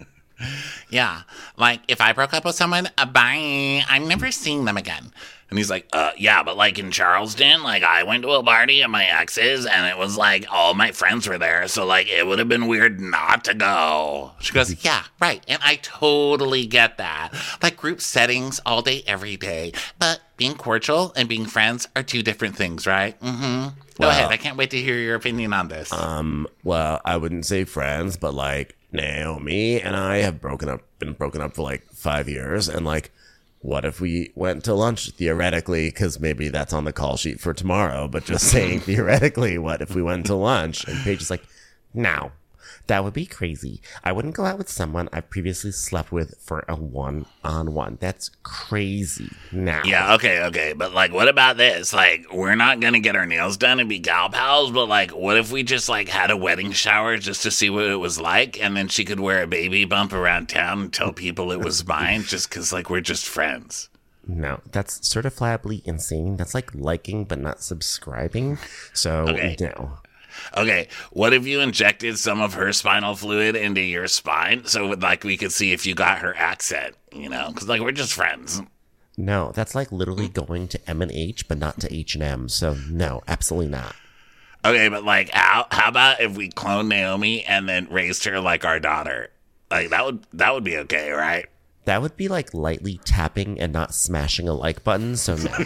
Yeah. Like, if I broke up with someone, uh, bye. I'm never seeing them again. And he's like, uh, yeah, but like in Charleston, like I went to a party at my ex's and it was like all my friends were there. So like it would have been weird not to go. She goes, yeah, right. And I totally get that. Like group settings all day, every day. But being cordial and being friends are two different things, right? Mm-hmm. Go Well, ahead. I can't wait to hear your opinion on this. Um, well, I wouldn't say friends, but like Naomi and I have broken up, been broken up for like five years. And like, what if we went to lunch theoretically? Because maybe that's on the call sheet for tomorrow, but just saying theoretically, what if we went to lunch? And Paige is like, no, that would be crazy. I wouldn't go out with someone I've previously slept with for a one-on-one. That's crazy. Now. Yeah, okay, okay. But, like, what about this? Like, we're not going to get our nails done and be gal pals, but, like, what if we just, like, had a wedding shower just to see what it was like, and then she could wear a baby bump around town and tell people it was mine just because, like, we're just friends? No, that's certifiably insane. That's like liking but not subscribing. So, Okay. no. Okay, what if you injected some of her spinal fluid into your spine so, like, we could see if you got her accent, you know? Because, like, we're just friends. No, that's like literally going to M and H but not to H and M. So, no, absolutely not. Okay, but, like, how, how about if we cloned Naomi and then raised her like our daughter? Like, that would that would be okay, right? That would be like lightly tapping and not smashing a like button. So, no.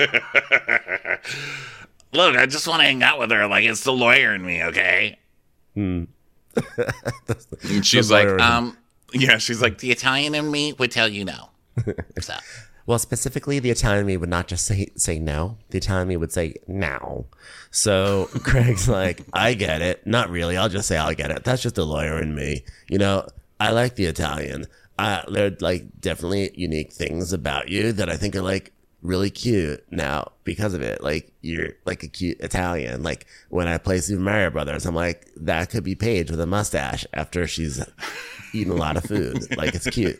Look, I just want to hang out with her. Like, it's the lawyer in me, okay? Hmm. And she's The like, lawyer in um, yeah, she's like, the Italian in me would tell you no. So, Well, specifically, the Italian me would not just say say no. The Italian me would say now. So Craig's like, I get it. Not really. I'll just say I'll get it. That's just the lawyer in me. You know, I like the Italian. Uh, there are like definitely unique things about you that I think are like really cute now because of it. Like you're like a cute Italian. Like when I play Super Mario Brothers, I'm like, that could be Paige with a mustache after she's eaten a lot of food. Like it's cute.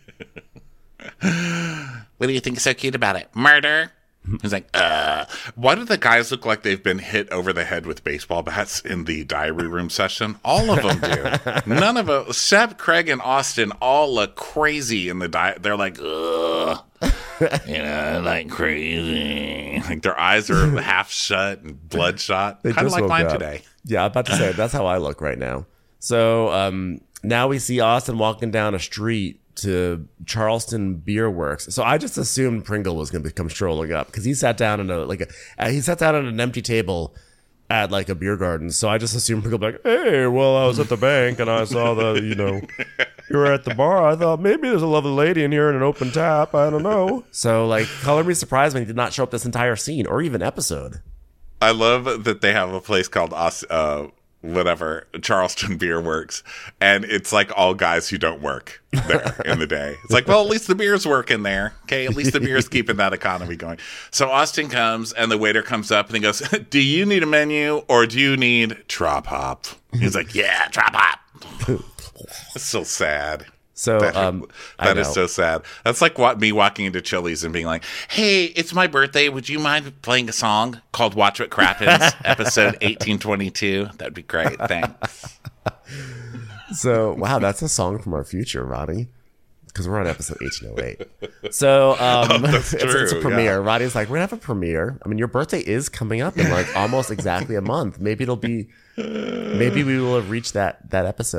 what do you think is so cute about it? Murder? He's like, uh, why do the guys look like they've been hit over the head with baseball bats in the diary room session? All of them do. None of them, Shep, Craig, and Austin all look crazy in the di. They're like, ugh. You know, like crazy. Like their eyes are half shut and bloodshot. They Kind of just like woke mine up. today. Yeah, I'm about to say that's how I look right now. So um, now we see Austin walking down a street to Charleston Beer Works. So I just assumed Pringle was going to come strolling up because he sat down in a like a uh, he sat down at an empty table at like a beer garden. So I just assumed Pringle would be like, hey, well, I was at the bank and I saw the you know you were at the bar. I thought maybe there's a lovely lady in here and an open tap. I don't know. So like, color me surprised when he did not show up this entire scene or even episode. I love that they have a place called Aus- uh, whatever, Charleston Beer Works, and it's like all guys who don't work there in the day. It's like, well, at least the beer's working there. Okay, at least the beer's keeping that economy going. So Austin comes, and the waiter comes up, and he goes, do you need a menu, or do you need Trop Hop? He's like, yeah, Trop Hop. It's so sad. So That, um, I that is know. so sad. That's like what, me walking into Chili's and being like, hey, it's my birthday. Would you mind playing a song called Watch What Crappens, episode eighteen twenty-two? That'd be great. Thanks. So, wow, that's a song from our future, Roddy. Because we're on episode eighteen oh eight. So, um, that's it's, it's a true, premiere. yeah. Roddy's like, we're going to have a premiere. I mean, your birthday is coming up in like almost exactly a month. Maybe it'll be, maybe we will have reached that, that episode.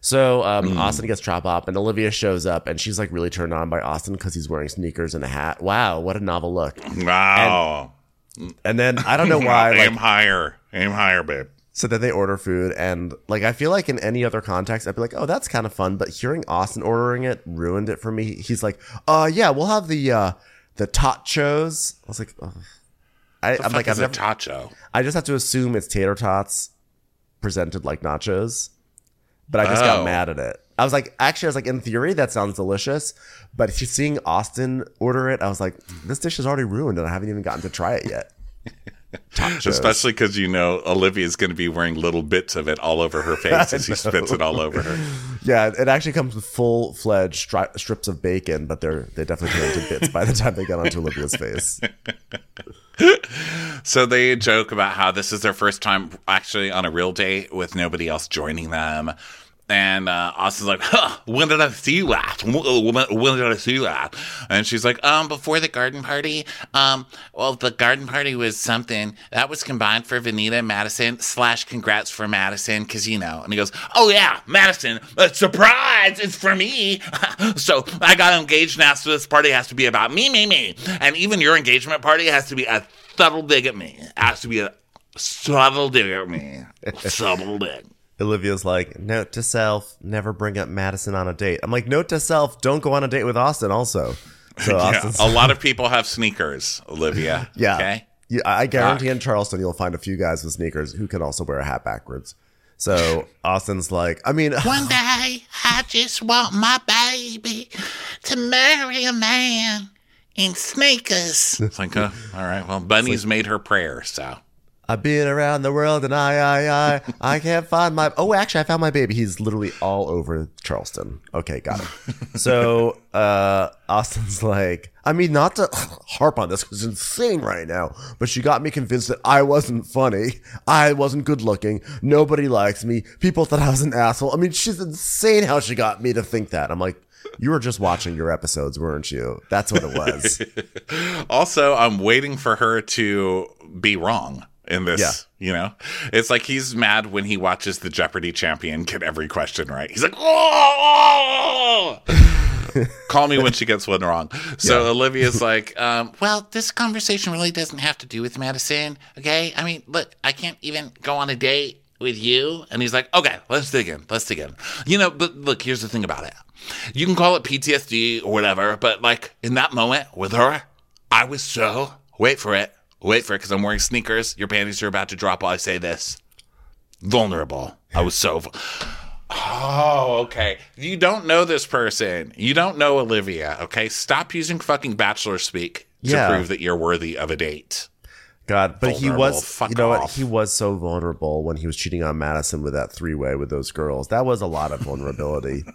So um, Mm. Austin gets drop off, and Olivia shows up, and she's like really turned on by Austin because he's wearing sneakers and a hat. Wow, what a novel look! Wow. And then I don't know why. Aim Like, higher. Aim higher, babe. so then they order food, and like I feel like in any other context, I'd be like, oh, that's kind of fun. But hearing Austin ordering it ruined it for me. He's like, uh, yeah, we'll have the uh, the tachos. I was like, oh. I, The I'm fuck like, is I've a never, tacho? I just have to assume it's tater tots presented like nachos. But I just got Oh. mad at it. I was like, actually, I was like, in theory, that sounds delicious. But if you're seeing Austin order it, I was like, this dish is already ruined, and I haven't even gotten to try it yet. Tachos. Especially because you know Olivia's going to be wearing little bits of it all over her face as he spits it all over her. Yeah, it actually comes with full fledged stri- strips of bacon, but they're they definitely turn into bits by the time they get onto Olivia's face. So they joke about how this is their first time actually on a real date with nobody else joining them. And uh, Austin's like, huh, when did I see that? When, when did I see that? And she's like, um, before the garden party. Um, well, the garden party was something that was combined for Vanita and Madison slash congrats for Madison. Cause you know, and he goes, oh yeah, Madison, uh, surprise. It's for me. So I got engaged now. So this party has to be about me, me, me. And even your engagement party has to be a subtle dig at me. It has to be a subtle dig at me. Subtle dig. Olivia's like, note to self, never bring up Madison on a date. I'm like, note to self, don't go on a date with Austin also. So Yeah, Austin's a lot of people have sneakers, Olivia. Yeah. Okay. Yeah, I guarantee Fuck. in Charleston you'll find a few guys with sneakers who can also wear a hat backwards. So Austin's like, I mean, One day, I just want my baby to marry a man in sneakers. It's like, uh, all right. Well, Bunny's made her prayer, so. I've been around the world and I, I, I, I can't find my. Oh, actually, I found my baby. He's literally all over Charleston. Okay, got it. So uh, Austin's like, I mean, not to harp on this because it's insane right now, but she got me convinced that I wasn't funny. I wasn't good looking. Nobody likes me. People thought I was an asshole. I mean, she's insane how she got me to think that. I'm like, you were just watching your episodes, weren't you? That's what it was. Also, I'm waiting for her to be wrong in this. Yeah. You know, it's like he's mad when he watches the Jeopardy champion get every question right. He's like, oh! Call me when she gets one wrong. So Yeah. Olivia's like, um, Well, this conversation really doesn't have to do with Madison, okay? I mean, look, I can't even go on a date with you. and he's like, okay, let's dig in. Let's dig in. You know, but look, here's the thing about it. You can call it P T S D or whatever, but like in that moment with her, I was so, wait for it, wait for it, because I'm wearing sneakers. Your panties are about to drop while I say this. Vulnerable. I was so. Vul- oh, okay. You don't know this person. You don't know Olivia, okay? Stop using fucking bachelor speak to Yeah. prove that you're worthy of a date. God, but he Vulnerable. was, Fuck you know what? off. He was so vulnerable when he was cheating on Madison with that three way with those girls. That was a lot of vulnerability.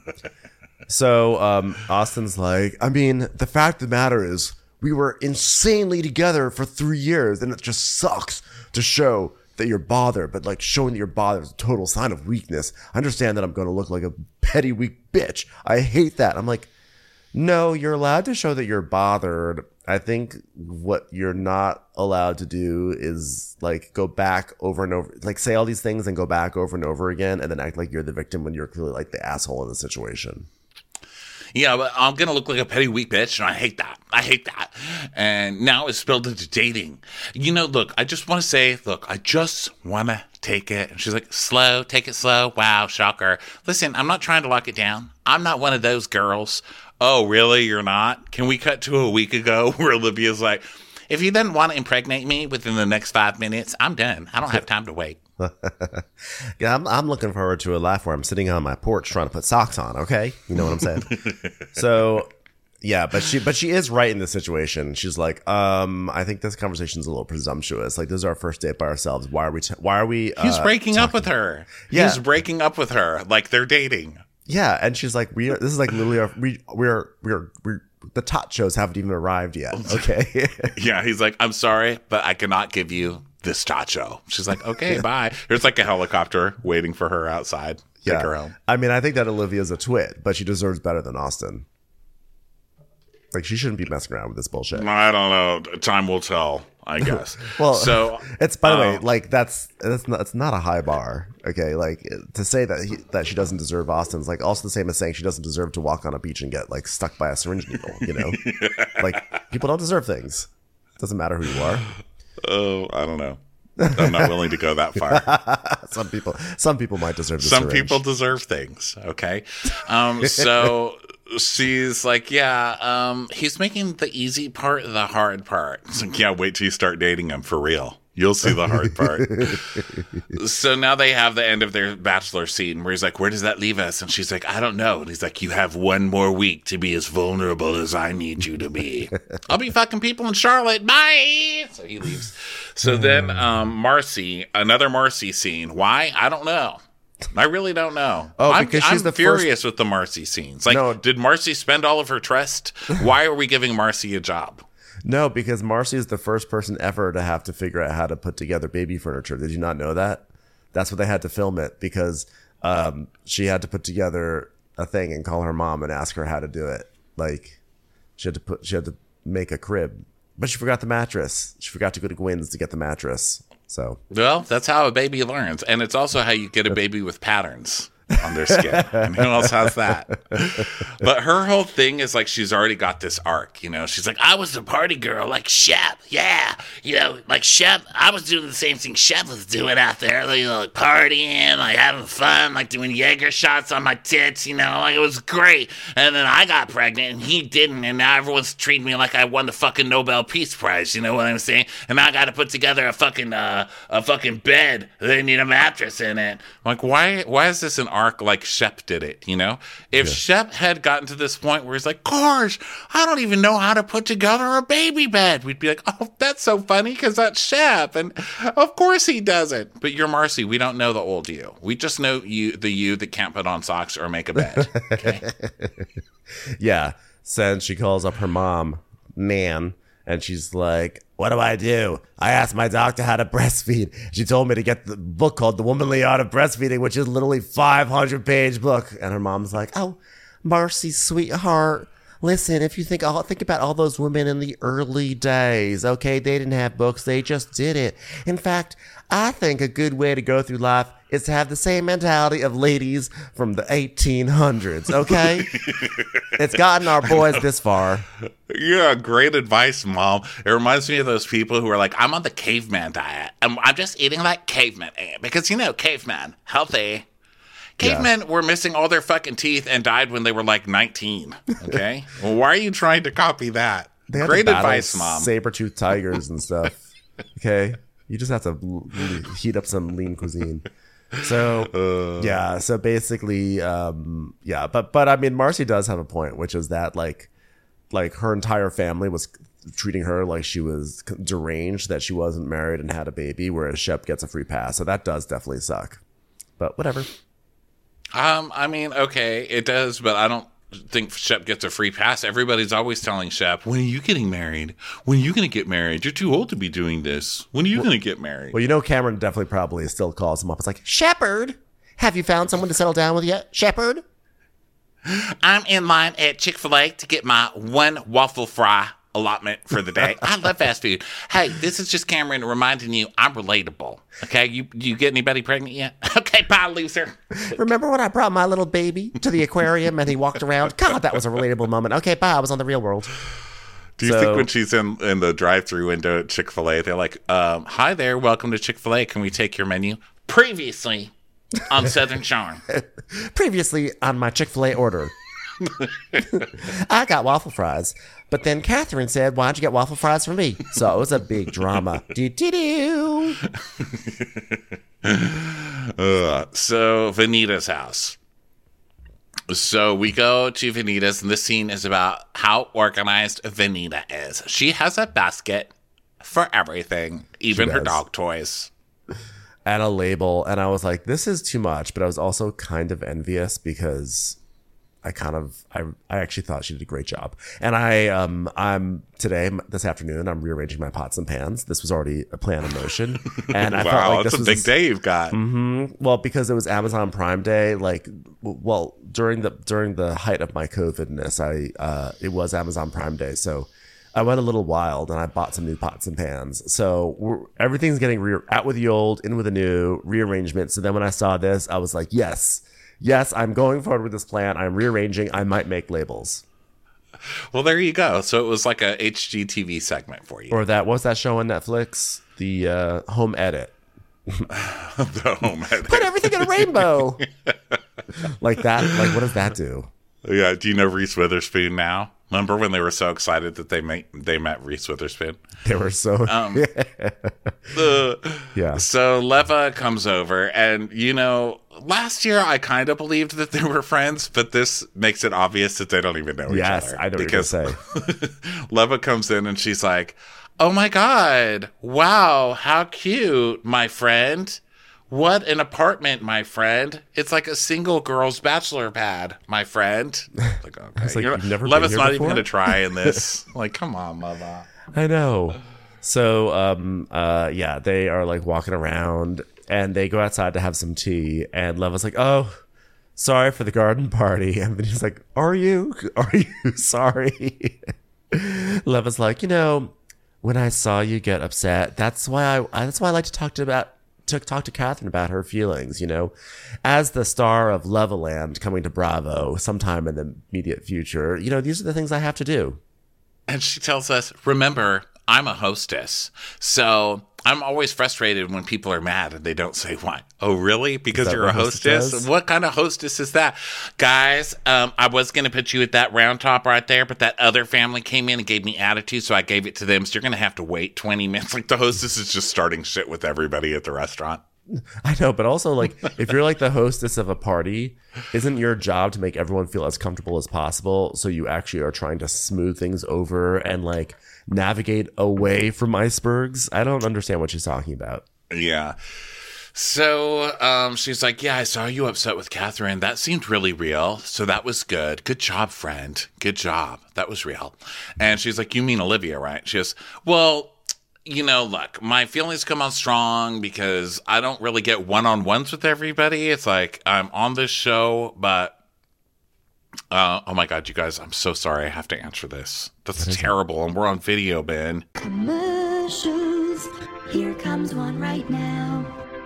So um, Austin's like, I mean, the fact of the matter is, we were insanely together for three years, and it just sucks to show that you're bothered, but like showing that you're bothered is a total sign of weakness. I understand that I'm going to look like a petty, weak bitch. I hate that. I'm like, no, you're allowed to show that you're bothered. I think what you're not allowed to do is like go back over and over, like say all these things and go back over and over again, and then act like you're the victim when you're clearly like the asshole in the situation. Yeah, but I'm gonna look like a petty weak bitch, and I hate that. I hate that. And now it's spilled into dating. You know, look, I just want to say, look, I just want to take it. And she's like, slow, take it slow. Wow, shocker. Listen, I'm not trying to lock it down. I'm not one of those girls. Oh, really? You're not? Can we cut to a week ago where Olivia's like, if you didn't want to impregnate me within the next five minutes, I'm done. I don't have time to wait. Yeah, I'm, I'm looking forward to a life where I'm sitting on my porch trying to put socks on. Okay, you know what I'm saying? So, yeah, but she but she is right in this situation. She's like, um, I think this conversation's a little presumptuous. Like, this is our first date by ourselves. Why are we? T- why are we? Uh, He's breaking up with her. Yeah. He's breaking up with her like they're dating. Yeah, and she's like, we are. This is like literally our, we we're we're we're the tot shows haven't even arrived yet. Okay. Yeah, he's like, I'm sorry, but I cannot give you this tacho. She's like, okay, bye. There's like a helicopter waiting for her outside. Take her home. I mean, I think that Olivia's a twit, but she deserves better than Austin. Like, she shouldn't be messing around with this bullshit. I don't know. Time will tell, I guess. Well, so it's, by the uh, way, like, that's that's not, it's not a high bar, okay? Like, to say that he, that she doesn't deserve Austin's, like, also the same as saying she doesn't deserve to walk on a beach and get, like, stuck by a syringe needle, you know? Like, people don't deserve things. Doesn't matter who you are. Oh, I don't know. I'm not willing to go that far. Some people some people might deserve the Some syringe. people deserve things, okay? Um, so she's like, yeah, um, he's making the easy part the hard part. It's like, yeah, wait till you start dating him for real. You'll see the hard part. So now they have the end of their bachelor scene where he's like, where does that leave us? And she's like, I don't know. And he's like, you have one more week to be as vulnerable as I need you to be. I'll be fucking people in Charlotte. Bye. So he leaves. So then um, Marcy, another Marcy scene. Why? I don't know. I really don't know. Oh, I'm, because she's I'm the furious with the Marcy scenes. Like, No. did Marcy spend all of her trust? Why are we giving Marcy a job? No, because Marcy is the first person ever to have to figure out how to put together baby furniture. Did you not know that? That's what they had to film it, because um, she had to put together a thing and call her mom and ask her how to do it. Like, she had to put, she had to make a crib, but she forgot the mattress. She forgot to go to Gwynn's to get the mattress. So, Well, that's how a baby learns. And it's also how you get a baby with patterns on their skin. And who else has that? But her whole thing is like she's already got this arc, you know? She's like, I was a party girl like Shep. Yeah. You know, like Shep, I was doing the same thing Shep was doing out there. Like, you know, like partying, like having fun, like doing Jaeger shots on my tits, you know? Like, it was great. And then I got pregnant and he didn't. And now everyone's treating me like I won the fucking Nobel Peace Prize. You know what I'm saying? And now I got to put together a fucking, uh, a fucking bed. They need a mattress in it. I'm like, why, why is this an arc like Shep did it, you know? If Yeah. Shep had gotten to this point where he's like, gosh, I don't even know how to put together a baby bed, we'd be like, oh, that's so funny because that's Shep. And of course he doesn't. But you're Marcy. We don't know the old you. We just know you, the you that can't put on socks or make a bed. Okay. yeah. So then she calls up her mom, Nan, and she's like, what do I do? I asked my doctor how to breastfeed. She told me to get the book called The Womanly Art of Breastfeeding, which is literally five hundred page book. And her mom's like, oh, Marcy, sweetheart. Listen, if you think all think about all those women in the early days, okay, they didn't have books, they just did it. In fact, I think a good way to go through life is to have the same mentality of ladies from the eighteen hundreds, okay? It's gotten our boys this far. Yeah, great advice, Mom. It reminds me of those people who are like, I'm on the caveman diet. I'm, I'm just eating like cavemen ate. Because, you know, cavemen, healthy. Cavemen were missing all their fucking teeth and died when they were like nineteen. Okay? Well, why are you trying to copy that? They have Great to battle advice, Mom. Saber-toothed tigers and stuff. Okay? You just have to l- l- heat up some lean cuisine. So, yeah. So basically, um, yeah. But, but I mean, Marcy does have a point, which is that, like, like her entire family was treating her like she was deranged, that she wasn't married and had a baby, whereas Shep gets a free pass. So that does definitely suck. But whatever. Um, I mean, okay, it does, but I don't think Shep gets a free pass. Everybody's always telling Shep, when are you getting married? When are you going to get married? You're too old to be doing this. When are you going to get married? Well, you know, Cameron definitely probably still calls him up. It's like, Shepherd, have you found someone to settle down with yet? Shepherd? I'm in line at Chick-fil-A to get my one waffle fry allotment for the day. I love fast food. Hey, this is just Cameron reminding you I'm relatable. Okay, you you get anybody pregnant yet? Okay, bye, loser. Remember when I brought my little baby to the aquarium and he walked around? God, that was a relatable moment. Okay, bye, I was on the real world. Do you So- think when she's in, in the drive-through window at Chick-fil-A, they're like, um, hi there, welcome to Chick-fil-A. Can we take your menu? Previously on Southern Charm. Previously on my Chick-fil-A order, I got waffle fries. But then Catherine said, why don't you get waffle fries for me? So it was a big drama. Do-do-do. Uh, so Vanita's house. So we go to Vanita's, and this scene is about how organized Vanita is. She has a basket for everything, even her does. dog toys. and a label, and I was like, this is too much. But I was also kind of envious because I kind of, I, I actually thought she did a great job. And I, um, I'm today, this afternoon, I'm rearranging my pots and pans. This was already a plan in motion. And I wow, felt like that's this a was big day you've got. Mm-hmm. Well, because it was Amazon Prime Day, like, w- well, during the, during the height of my COVID-ness, I, uh, it was Amazon Prime Day. So I went a little wild and I bought some new pots and pans. So we're, everything's getting re- out with the old, in with the new, rearrangement. So then when I saw this, I was like, yes. Yes, I'm going forward with this plan. I'm rearranging. I might make labels. Well, there you go. So it was like a H G T V segment for you. Or that, what's that show on Netflix? The uh, Home Edit. The Home Edit. Put everything in a rainbow. Like that. Like, what does that do? Yeah. Do you know Reese Witherspoon now? Remember when they were so excited that they met, they met Reese Witherspoon? They were so... Um, uh, yeah. So Leva comes over, and, you know, last year I kind of believed that they were friends, but this makes it obvious that they don't even know Yes, each other. I know because what you're going to say. Leva comes in, and she's like, oh, my God. Wow, how cute, my friend. What an apartment, my friend. It's like a single girl's bachelor pad, my friend. Like, okay. It's like, You're, you've never been Leva's here not before? even going to try in this. Like, come on, Leva. I know. So, um, uh, yeah, they are like walking around and they go outside to have some tea. And Leva's like, oh, sorry for the garden party. And then he's like, are you? Are you sorry? Leva's like, you know, when I saw you get upset, that's why I, that's why I like to talk to about, to talk to Catherine about her feelings, you know, as the star of Leveland coming to Bravo sometime in the immediate future. You know, these are the things I have to do. And she tells us, remember, I'm a hostess. So I'm always frustrated when people are mad and they don't say why. Oh, really? Because you're a what hostess hostess? does? What kind of hostess is that? Guys, um, I was going to put you at that round top right there, but that other family came in and gave me attitude, so I gave it to them. So you're going to have to wait twenty minutes. Like, the hostess is just starting shit with everybody at the restaurant. I know, but also, like, if you're like the hostess of a party, isn't your job to make everyone feel as comfortable as possible? So you actually are trying to smooth things over and like navigate away from icebergs. I don't understand what she's talking about. Yeah. So um, she's like, yeah, I saw you upset with Catherine. That seemed really real. So that was good. Good job, friend. Good job. That was real. And she's like, you mean Olivia, right? She goes, well, you know, look, my feelings come on strong because I don't really get one-on-ones with everybody. It's like I'm on this show, but uh, oh my God, you guys, I'm so sorry. I have to answer this. That's terrible. And we're on video, Ben. Commercials. Here comes one right now.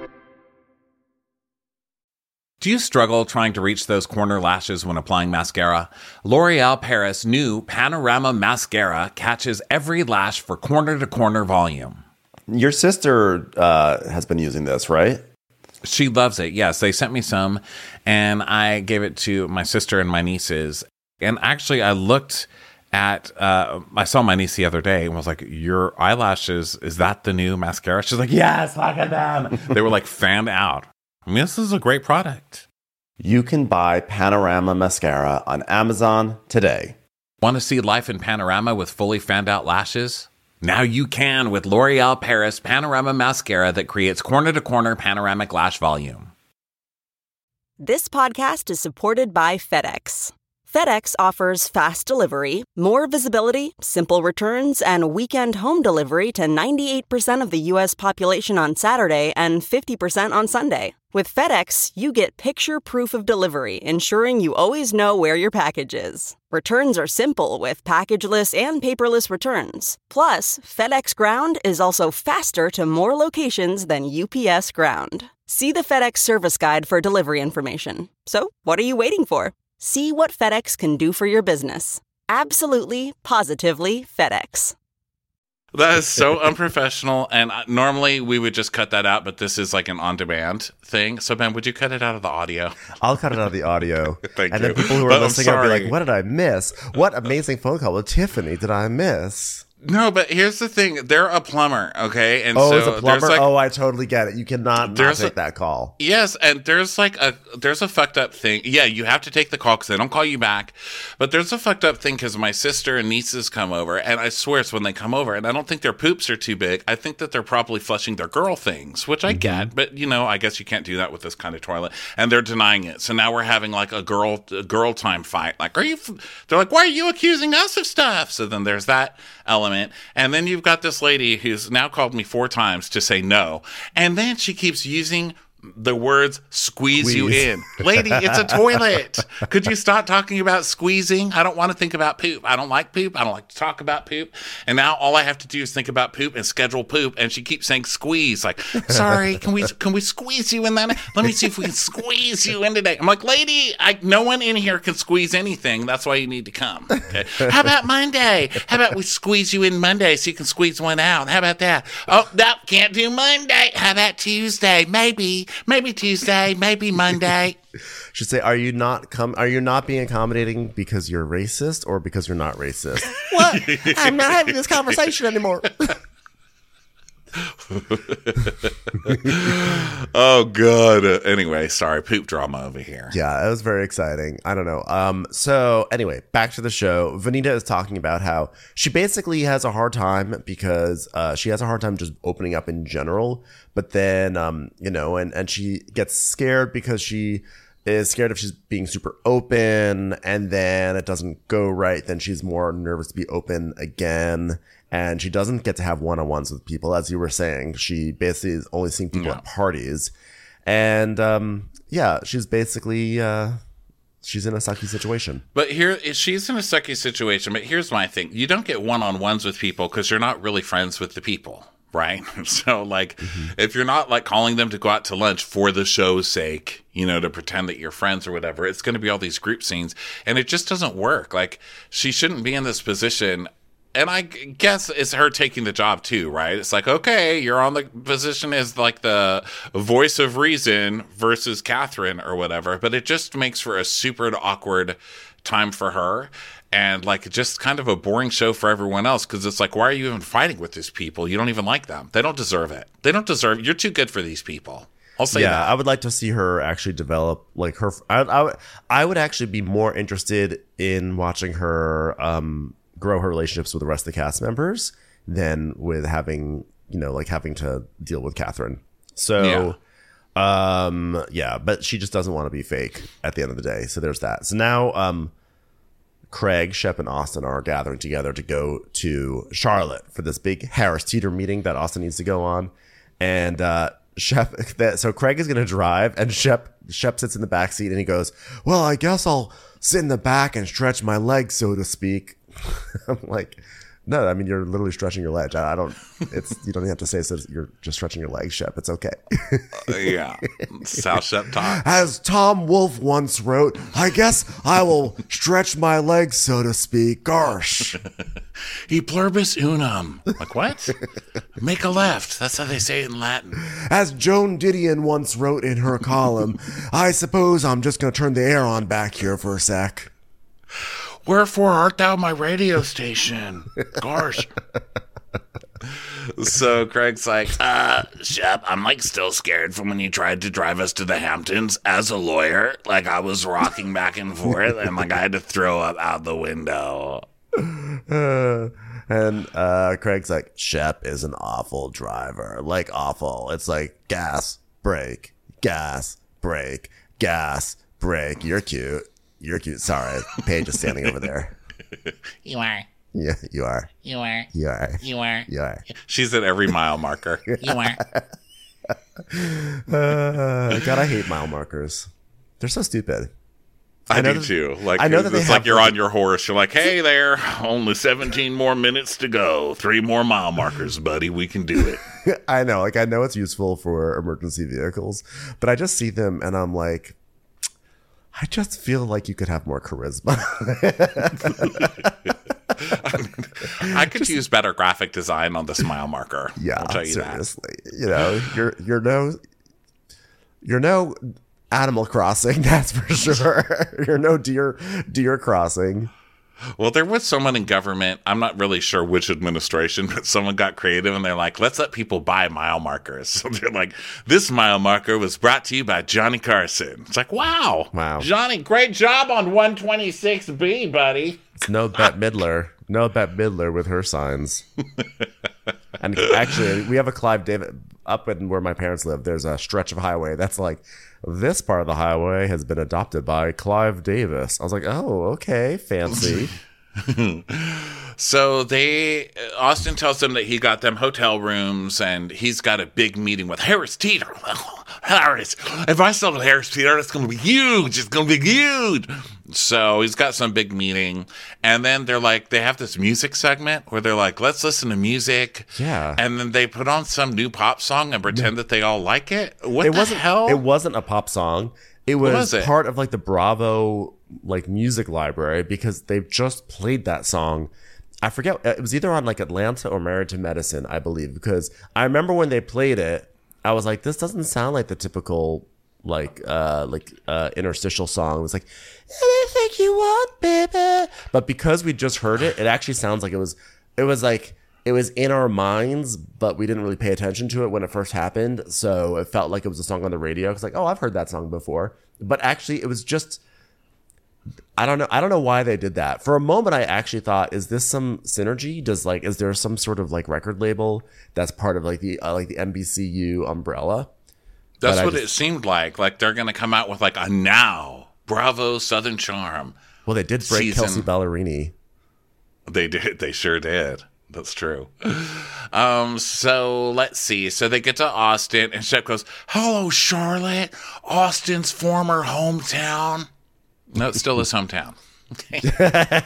Do you struggle trying to reach those corner lashes when applying mascara? L'Oreal Paris new Panorama Mascara catches every lash for corner-to-corner volume. Your sister uh, has been using this, right? She loves it. Yes, they sent me some, and I gave it to my sister and my nieces. And actually, I looked at, uh, I saw my niece the other day and was like, your eyelashes, is that the new mascara? She's like, yes, look at them. They were like fanned out. I mean, this is a great product. You can buy Panorama Mascara on Amazon today. Want to see life in panorama with fully fanned out lashes? Now you can with L'Oreal Paris Panorama Mascara that creates corner-to-corner panoramic lash volume. This podcast is supported by FedEx. FedEx offers fast delivery, more visibility, simple returns, and weekend home delivery to ninety-eight percent of the U S population on Saturday and fifty percent on Sunday. With FedEx, you get picture proof of delivery, ensuring you always know where your package is. Returns are simple with packageless and paperless returns. Plus, FedEx Ground is also faster to more locations than U P S Ground. See the FedEx service guide for delivery information. So, what are you waiting for? See what FedEx can do for your business. Absolutely, positively FedEx. That is so unprofessional, and normally we would just cut that out, but this is like an on-demand thing. So, Ben, would you cut it out of the audio? I'll cut it out of the audio. Thank and you. then people who are But I'm listening will be sorry. like, what did I miss? What amazing phone call with Tiffany did I miss? No, but here's the thing. They're a plumber, okay? And Oh, so it's a plumber? there's like, oh, I totally get it. You cannot not There's take a- that call. Yes, and there's like a there's a fucked up thing. Yeah, you have to take the call because they don't call you back. But there's a fucked up thing because my sister and nieces come over, and I swear it's when they come over, and I don't think their poops are too big. I think that they're probably flushing their girl things, which I get. But you know, I guess you can't do that with this kind of toilet, and they're denying it. So now we're having like a girl a girl time fight. Like, are you? F-? They're like, why are you accusing us of stuff? So then there's that element, and then you've got this lady who's now called me four times to say no, and then she keeps using the words squeeze, you Squeeze. in. Lady, it's a toilet. Could you stop talking about squeezing? I don't want to think about poop. I don't like poop. I don't like to talk about poop. And now all I have to do is think about poop and schedule poop. And she keeps saying squeeze. Like, sorry, can we can we squeeze you in that? Let me see if we can squeeze you in today. I'm like, lady, I, no one in here can squeeze anything. That's why you need to come. Okay. How about Monday? How about we squeeze you in Monday so you can squeeze one out? How about that? Oh, no, can't do Monday. How about Tuesday? Maybe. Maybe Tuesday, maybe Monday. Should say, are you not come? Are you not being accommodating because you're racist or because you're not racist? What? I'm not having this conversation anymore. Oh, God. Uh, anyway, sorry, poop drama over here. Yeah, it was very exciting. I don't know. Um, so anyway, back to the show. Vanita is talking about how she basically has a hard time because uh, she has a hard time just opening up in general. But then, um, you know, and, and she gets scared because she is scared if she's being super open and then it doesn't go right. Then she's more nervous to be open again. And she doesn't get to have one-on-ones with people. As you were saying, she basically is only seeing people Yeah. at parties. And um, yeah, she's basically, uh, she's in a sucky situation. But here, she's in a sucky situation. But here's my thing. You don't get one-on-ones with people because you're not really friends with the people, right? So, like, mm-hmm. if you're not, like, calling them to go out to lunch for the show's sake, you know, to pretend that you're friends or whatever, it's going to be all these group scenes. And it just doesn't work. Like, she shouldn't be in this position. And I guess it's her taking the job too, right? It's like, okay, you're on the position as like the voice of reason versus Catherine or whatever. But it just makes for a super awkward time for her. And like just kind of a boring show for everyone else. Because it's like, why are you even fighting with these people? You don't even like them. They don't deserve it. They don't deserve it. You're too good for these people. I'll say yeah, that. I would like to see her actually develop like her. I, I, would- I would actually be more interested in watching her um, grow her relationships with the rest of the cast members than with having, you know, like having to deal with Catherine. So, yeah. um, yeah, but she just doesn't want to be fake at the end of the day. So there's that. So now, um, Craig, Shep, and Austin are gathering together to go to Charlotte for this big Harris Teeter meeting that Austin needs to go on. And, uh, Shep, that, so Craig is going to drive, and Shep, Shep sits in the back seat, and he goes, "Well, I guess I'll sit in the back and stretch my legs, so to speak." I'm like, no, I mean, you're literally stretching your legs. I, I don't, it's, you don't have to say so. You're just stretching your legs, Shep. It's okay. Uh, yeah. South Shep talk. As Tom Wolfe once wrote, I guess I will stretch my legs, so to speak. Gosh. E pluribus unum. Like what? Make a left. That's how they say it in Latin. As Joan Didion once wrote in her column, I suppose I'm just going to turn the air on back here for a sec. Wherefore art thou my radio station? Gosh. So Craig's like, uh, Shep, I'm like still scared from when you tried to drive us to the Hamptons as a lawyer. Like I was rocking back and forth and like I had to throw up out the window. Uh, and uh, Craig's like, Shep is an awful driver. Like awful. It's like gas, brake, gas, brake, gas, brake. You're cute. You're cute. Sorry. Paige is standing over there. You are. Yeah, you are. You are. You are. You are. You are. She's at every mile marker. You are. Uh, God, I hate mile markers. They're so stupid. I, I do that, too. Like I know that it's they like have, you're like, on your horse. You're like, hey there, only seventeen more minutes to go. Three more mile markers, buddy. We can do it. I know. Like I know it's useful for emergency vehicles, but I just see them and I'm like, I just feel like you could have more charisma. I, mean, I could just use better graphic design on this mile marker. Yeah, I'll tell you seriously. that. You know, you're you're no you're no Animal Crossing, that's for sure. You're no deer deer crossing. Well, there was someone in government, I'm not really sure which administration, but someone got creative and they're like, let's let people buy mile markers. So they're like, this mile marker was brought to you by Johnny Carson. It's like, wow. Wow. Johnny, great job on one twenty-six B, buddy. It's no Bette Midler. No Bette Midler with her signs. And actually, we have a Clive David up in where my parents live. There's a stretch of highway that's like, this part of the highway has been adopted by Clive Davis. I was like, oh, okay, fancy. So they, Austin tells them that he got them hotel rooms and he's got a big meeting with Harris Teeter. Harris, if I sell to Harris Teeter, it's going to be huge. It's going to be huge. So he's got some big meeting. And then they're like, they have this music segment where they're like, let's listen to music. Yeah. And then they put on some new pop song and pretend that they all like it. What It the wasn't. hell? It wasn't a pop song. It was, was it? part of like the Bravo like music library because they just played that song. I forget. It was either on like Atlanta or Married to Medicine, I believe, because I remember when they played it, I was like, this doesn't sound like the typical like uh like uh interstitial song. It was like, anything you want, baby. But because we just heard it, it actually sounds like it was it was like it was in our minds, but we didn't really pay attention to it when it first happened. So it felt like it was a song on the radio. It's like, oh, I've heard that song before. But actually it was just I don't know. I don't know why they did that. For a moment, I actually thought, is this some synergy? Does like, is there some sort of like record label that's part of like the uh, like the N B C U umbrella? That's But I what just- it seemed like. Like they're going to come out with like a now Bravo Southern Charm. Well, they did break Season. Kelsey Ballerini. They did. They sure did. That's true. Um, so let's see. So they get to Austin and Shep goes, hello, Charlotte, Austin's former hometown. No, it's still his hometown. Okay.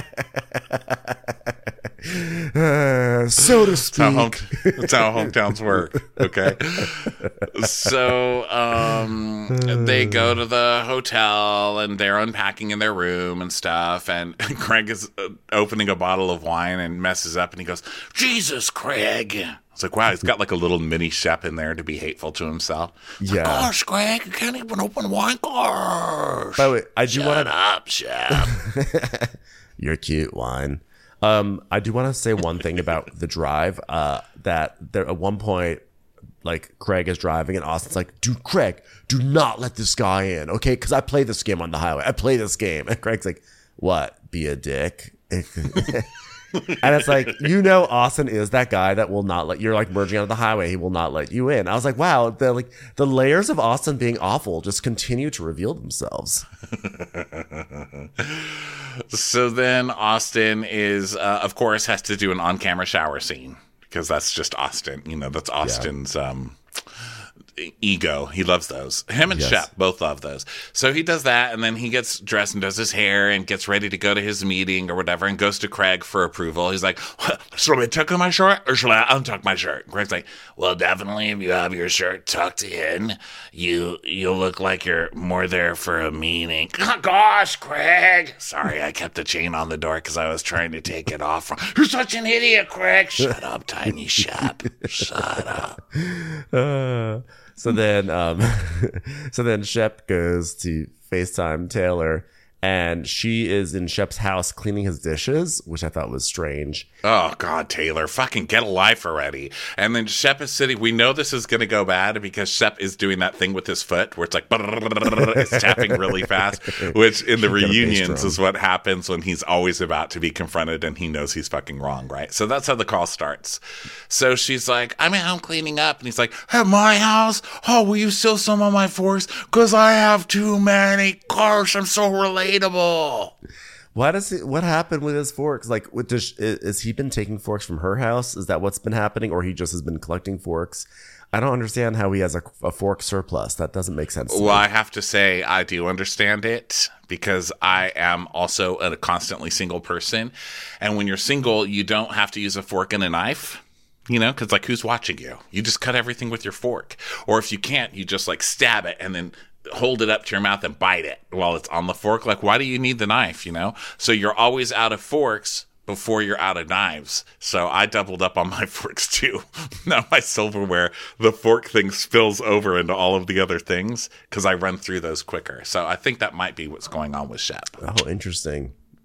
Uh, so to That's how, speak. home, that's how hometowns work. Okay. So um, they go to the hotel and they're unpacking in their room and stuff. And Craig is uh, opening a bottle of wine and messes up and he goes, Jesus, Craig. It's like, wow, he's got like a little mini Shep in there to be hateful to himself. It's Yeah. like, gosh, Craig, you can't even open wine. Gosh. By the way, I do Shut want to. up, Shep. You're cute, wine. Um, I do want to say one thing about the drive. Uh, that there at one point, like Craig is driving and Austin's like, "Dude, Craig, do not let this guy in, okay? Because I play this game on the highway. I play this game." And Craig's like, "What? Be a dick." And it's like, you know, Austin is that guy that will not let you're like merging onto the highway. He will not let you in. I was like, wow, the like the layers of Austin being awful just continue to reveal themselves. So then Austin is, uh, of course, has to do an on-camera shower scene because that's just Austin. You know, that's Austin's um, ego. He loves those. Him and Yes. Shep both love those. So he does that, and then he gets dressed and does his hair and gets ready to go to his meeting or whatever and goes to Craig for approval. He's like, should I tuck in my shirt or should I untuck my shirt? And Craig's like, well, definitely if you have your shirt tucked in, you, you'll look like you're more there for a meeting. Gosh, Craig. Sorry, I kept the chain on the door because I was trying to take it off. You're such an idiot, Craig. Shut up, Tiny Shep. Shut up. Uh, so then, um, so then Shep goes to FaceTime Taylor, and she is in Shep's house cleaning his dishes, which I thought was strange. Oh, God, Taylor, fucking get a life already. And then Shep is sitting. We know this is going to go bad because Shep is doing that thing with his foot where it's like, it's tapping really fast, which in the Got a bass reunions drum. is what happens when he's always about to be confronted and he knows he's fucking wrong, right? So that's how the call starts. So she's like, I'm at home cleaning up. And he's like, at my house? Oh, will you steal some of my forks? Because I have too many. Gosh, I'm so relatable. Why does he, what happened with his forks? Like, what does, is he been taking forks from her house? Is that what's been happening? Or he just has been collecting forks? I don't understand how he has a, a fork surplus. That doesn't make sense to me. Well, I have to say I do understand it because I am also a constantly single person. And when you're single, you don't have to use a fork and a knife, you know, because like who's watching you? You just cut everything with your fork. Or if you can't, you just like stab it and then hold it up to your mouth and bite it while it's on the fork. Like, why do you need the knife, you know? So you're always out of forks before you're out of knives. So I doubled up on my forks too. Now my silverware, the fork thing spills over into all of the other things because I run through those quicker. So I think that might be what's going on with Shep. Oh, interesting.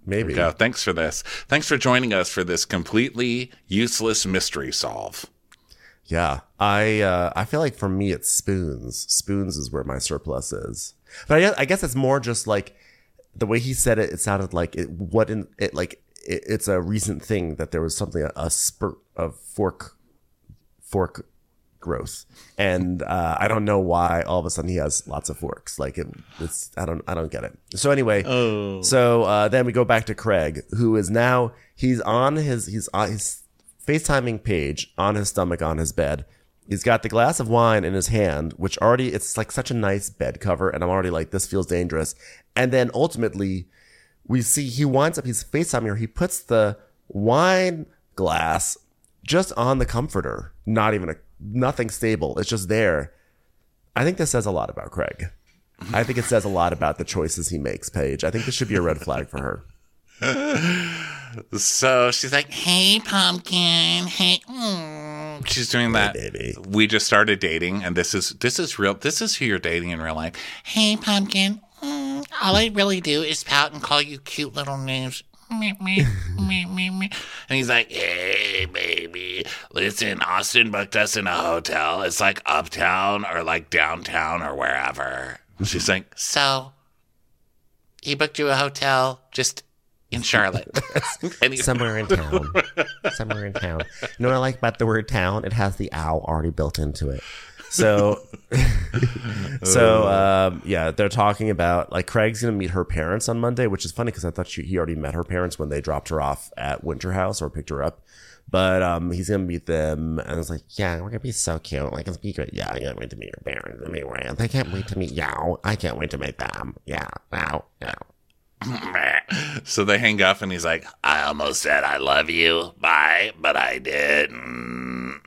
Maybe. There we go. Thanks for this. Thanks for joining us for this completely useless mystery solve. Yeah, I uh, I feel like for me it's spoons. Spoons is where my surplus is. But I guess, I guess it's more just like the way he said it. It sounded like it. What in it like it, it's a recent thing that there was something a, a spurt of fork fork growth, and uh, I don't know why all of a sudden he has lots of forks. Like it, it's I don't I don't get it. So anyway, Oh. so uh, then we go back to Craig, who is now he's on his he's on his FaceTiming Paige on his stomach on his bed. He's got the glass of wine in his hand, which already it's like such a nice bed cover, and I'm already like this feels dangerous. And then ultimately, we see he winds up he's FaceTiming her. He puts the wine glass just on the comforter, not even a nothing stable. It's just there. I think this says a lot about Craig. I think it says a lot about the choices he makes, Paige. I think this should be a red flag for her. So she's like, hey, pumpkin. Hey, mm. She's doing that. baby. We just started dating, and this is this is real. This is who you're dating in real life. Hey, pumpkin. Mm, all I really do is pout and call you cute little names. Me, me, me, me, me. And he's like, hey, baby, listen, Austin booked us in a hotel. It's like uptown or like downtown or wherever. She's like, So, he booked you a hotel just in Charlotte. and he, Somewhere in town. Somewhere in town. You know what I like about the word town? It has the ow already built into it. So, so um, yeah, they're talking about like Craig's gonna meet her parents on Monday, which is funny because I thought she, he already met her parents when they dropped her off at Winter House or picked her up. But um, he's gonna meet them, and it's like, Yeah, we're gonna be so cute. Like it's be great. Yeah, I can't wait to meet your parents. I mean, Rand. I can't wait to meet Yow. I can't wait to meet them. Yeah, wow, yeah. so they hang up, and he's like, I almost said I love you. Bye, but I didn't.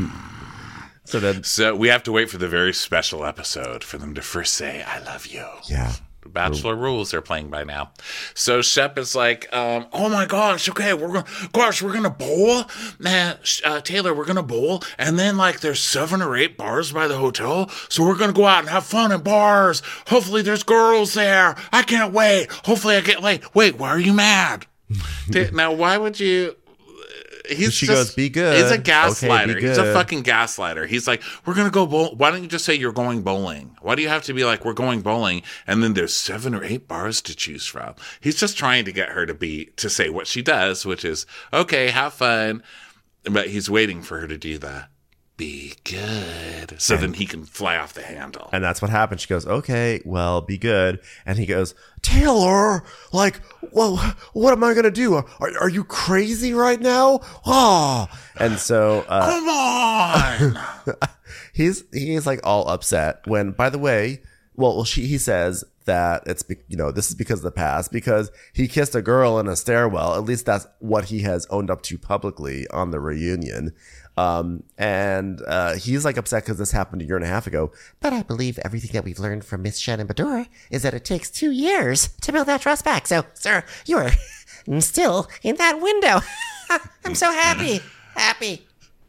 so then So we have to wait for the very special episode for them to first say, I love you. yeah. The Bachelor rules are playing by now. So Shep is like, um, oh my gosh, okay, we're going to, gosh, we're going to bowl. Man, uh, Taylor, we're going to bowl. And then like there's seven or eight bars by the hotel. So we're going to go out and have fun at bars. Hopefully there's girls there. I can't wait. Hopefully I get late. Wait, why are you mad? Ta- now, why would you... He's She just, goes, "Be good." He's a Okay, gaslighter. be He's a good. fucking gaslighter. He's like, we're going to go bowl. Why don't you just say you're going bowling? Why do you have to be like, we're going bowling? And then there's seven or eight bars to choose from. He's just trying to get her to be, to say what she does, which is, okay, have fun. But he's waiting for her to do the be good. So then he can fly off the handle. And that's what happened. She goes, okay, well, be good. And he goes, Taylor, like, well, what am I going to do? Are, are you crazy right now? Oh. And so, uh, Come on. he's, he's like all upset when, by the way, well, well, she, he says that it's, be- you know, this is because of the past, because he kissed a girl in a stairwell. At least that's what he has owned up to publicly on the reunion. Um, and, uh, he's like upset because this happened a year and a half ago. But I believe everything that we've learned from Miss Shannon Badura is that it takes two years to build that trust back. So, sir, you are still in that window. I'm so happy. Happy.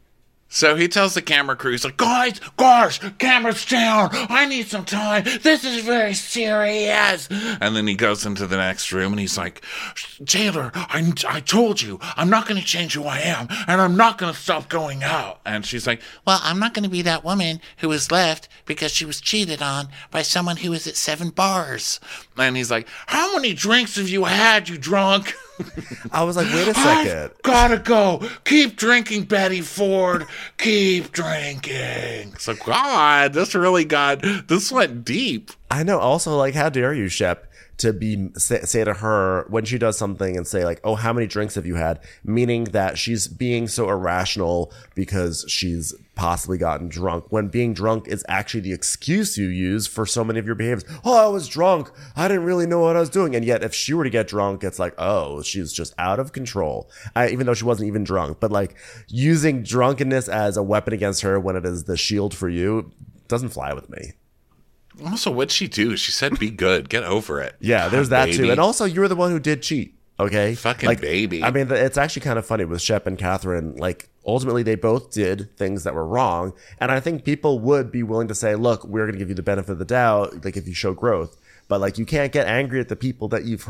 So he tells the camera crew, he's like, guys, gosh, camera's down. I need some time. This is very serious. And then he goes into the next room and he's like, Taylor, I, I told you, I'm not going to change who I am, and I'm not going to stop going out. And she's like, Well, I'm not going to be that woman who was left because she was cheated on by someone who was at seven bars. and he's like, how many drinks have you had, you drunk? I was like, wait a second. I've gotta go. Keep drinking, Betty Ford. Keep drinking. It's like, God, this really got, this went deep. I know. Also, like, how dare you, Shep, to be say, say to her when she does something and say like, "Oh, how many drinks have you had?" Meaning that she's being so irrational because she's possibly gotten drunk. When being drunk is actually the excuse you use for so many of your behaviors. Oh, I was drunk. I didn't really know what I was doing. And yet, if she were to get drunk, it's like, oh, she's just out of control. I, even though she wasn't even drunk, but like using drunkenness as a weapon against her when it is the shield for you doesn't fly with me. Also, what'd she do? She said, be good. Get over it. Yeah, there's God, that too. baby. And also, you were the one who did cheat. Okay. Fucking like, baby. I mean, it's actually kind of funny with Shep and Catherine. Like, ultimately, they both did things that were wrong. And I think people would be willing to say, look, we're going to give you the benefit of the doubt, like if you show growth. But like, you can't get angry at the people that you've hurt.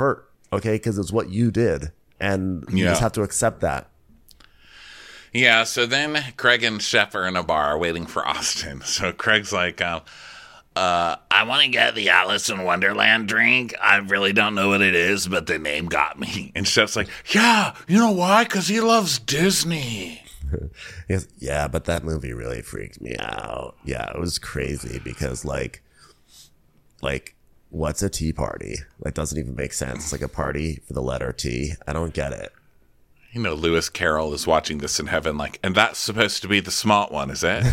okay? Because it's what you did, and you Yeah. just have to accept that. Yeah, so then Craig and Shep are in a bar waiting for Austin. So Craig's like, uh, uh, I want to get the Alice in Wonderland drink. I really don't know what it is, but the name got me. And Shep's like, yeah, you know why? Because he loves Disney. He goes, yeah, but that movie really freaked me out. Yeah, it was crazy because, like, like, what's a tea party? That doesn't even make sense. It's like a party for the letter T. I don't get it. You know, Lewis Carroll is watching this in heaven, like, and that's supposed to be the smart one, is it?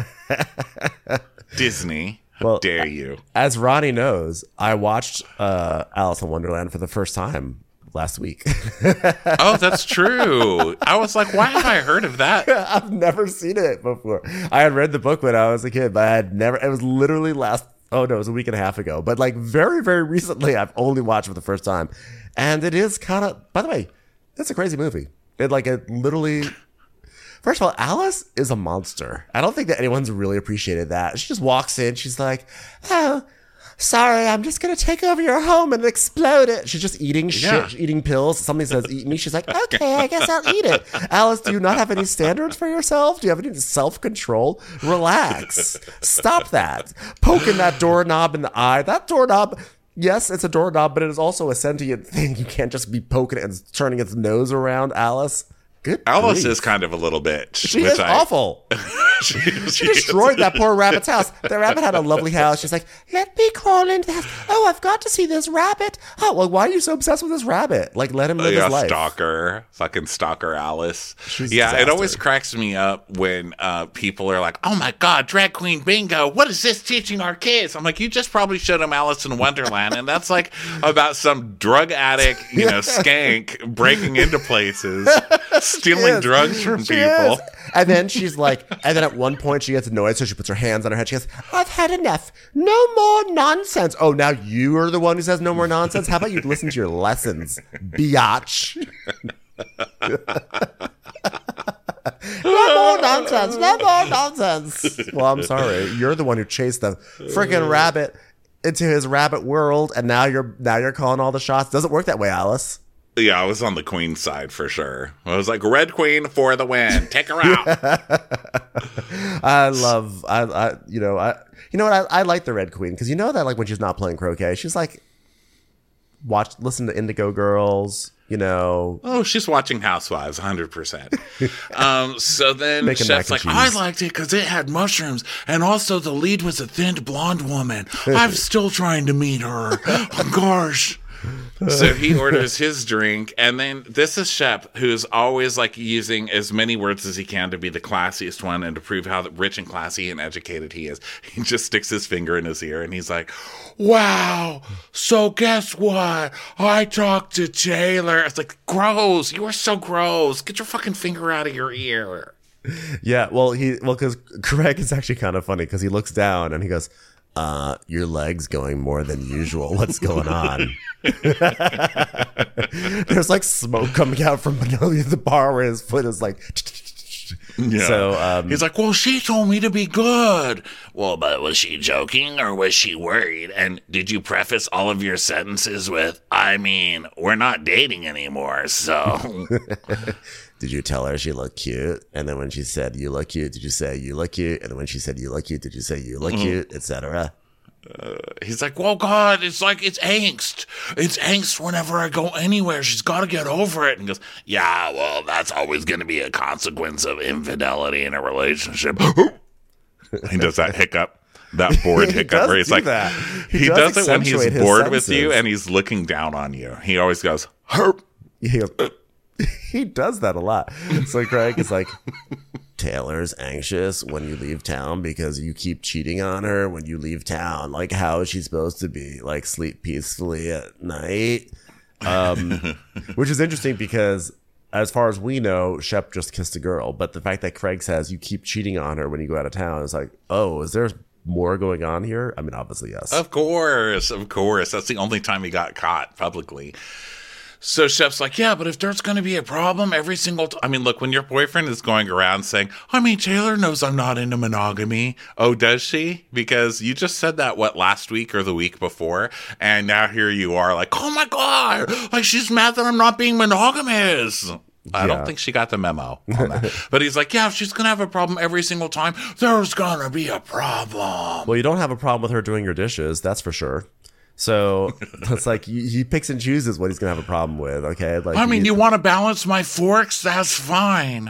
Disney, how Well, dare you? As Ronnie knows, I watched uh, Alice in Wonderland for the first time last week. Oh, that's true. I was like, why have I heard of that? I've never seen it before. I had read the book when I was a kid, but I had never. It was literally last. Oh no, it was a week and a half ago. But like very, very recently, I've only watched it for the first time, and it is kind of. By the way, it's a crazy movie. It like it literally. First of all, Alice is a monster. I don't think that anyone's really appreciated that. She just walks in. She's like, "Oh, sorry, I'm just gonna take over your home and explode it." She's just eating shit, Yeah. eating pills. Somebody says, "Eat me." She's like, "Okay, I guess I'll eat it." Alice, do you not have any standards for yourself? Do you have any self-control? Relax. Stop that. Poking that doorknob in the eye. That doorknob. Yes, it's a doorknob, but it is also a sentient thing. You can't just be poking it and turning its nose around, Alice. Good Alice grief. is kind of a little bitch. She which is I- awful. she, She destroyed that poor rabbit's house. The rabbit had a lovely house. She's like, let me crawl into the house. Oh, I've got to see this rabbit. Oh, well, why are you so obsessed with this rabbit? Like, let him live yeah, his life. stalker, fucking stalker Alice. She's a yeah, it disaster. always cracks me up when uh, people are like, "Oh my god, drag queen bingo! What is this teaching our kids?" I'm like, "You just probably showed them Alice in Wonderland, and that's like about some drug addict, you know, skank breaking into places, stealing is. drugs from She people." is. And then she's like, and then at one point she gets annoyed, so she puts her hands on her head. She goes, I've had enough. No more nonsense. Oh, now you are the one who says no more nonsense? How about you listen to your lessons, biatch? No more nonsense. No more nonsense. Well, I'm sorry. You're the one who chased the freaking rabbit into his rabbit world, and now you're now you're calling all the shots. Doesn't work that way, Alice. Yeah, I was on the queen side for sure. I was like, "Red Queen for the win! Take her out!" I love, I, I, you know, I, you know what? I, I like the Red Queen because you know that like when she's not playing croquet, she's like, watch, listen to Indigo Girls, you know. Oh, she's watching Housewives, one hundred percent. Um, so then Making Chef's mac like, and I cheese. liked it because it had mushrooms, and also the lead was a thin blonde woman. I'm still trying to meet her. Gosh. So he orders his drink, and then this is Shep, who's always like using as many words as he can to be the classiest one and to prove how rich and classy and educated he is. He just sticks his finger in his ear, and he's like, "Wow, so guess what? I talked to Taylor." It's like, gross. You are so gross. Get your fucking finger out of your ear. Yeah, well, he, well, because Craig is actually kind of funny because he looks down and he goes, uh, your leg's going more than usual. What's going on? There's like smoke coming out from beneath the bar where his foot is like. Yeah. So um, he's like, "Well, she told me to be good." Well, but was she joking or was she worried? And did you preface all of your sentences with, "I mean, we're not dating anymore, so." Did you tell her she looked cute? And then when she said you look cute, did you say you look cute? And then when she said you look cute, did you say you look cute, et cetera? Uh, he's like, "Well, God, it's like, it's angst. It's angst whenever I go anywhere. She's got to get over it." And he goes, "Yeah, well, that's always going to be a consequence of infidelity in a relationship." He does that hiccup, that bored He hiccup does where he's do like, that. he, He does, does it when he's accentuate his bored with you sentences. and he's looking down on you. He always goes, "Herp." He goes, he does that a lot. So Craig is like, Taylor's anxious when you leave town because you keep cheating on her when you leave town. Like, how is she supposed to be like sleep peacefully at night? Um, which is interesting because as far as we know, Shep just kissed a girl. But the fact that Craig says you keep cheating on her when you go out of town is like, oh, is there more going on here? I mean, obviously, yes. Of course, of course. That's the only time he got caught publicly. So Chef's like, yeah, but if there's going to be a problem every single time. I mean, look, when your boyfriend is going around saying, I mean, Taylor knows I'm not into monogamy. Oh, does she? Because you just said that, what, last week or the week before? And now here you are like, oh my God, like she's mad that I'm not being monogamous. I Yeah. don't think she got the memo on that. But he's like, yeah, if she's going to have a problem every single time, there's going to be a problem. Well, you don't have a problem with her doing your dishes, that's for sure. So it's like he, he picks and chooses what he's gonna have a problem with. Okay, like I mean, he- you want to balance my forks? That's fine.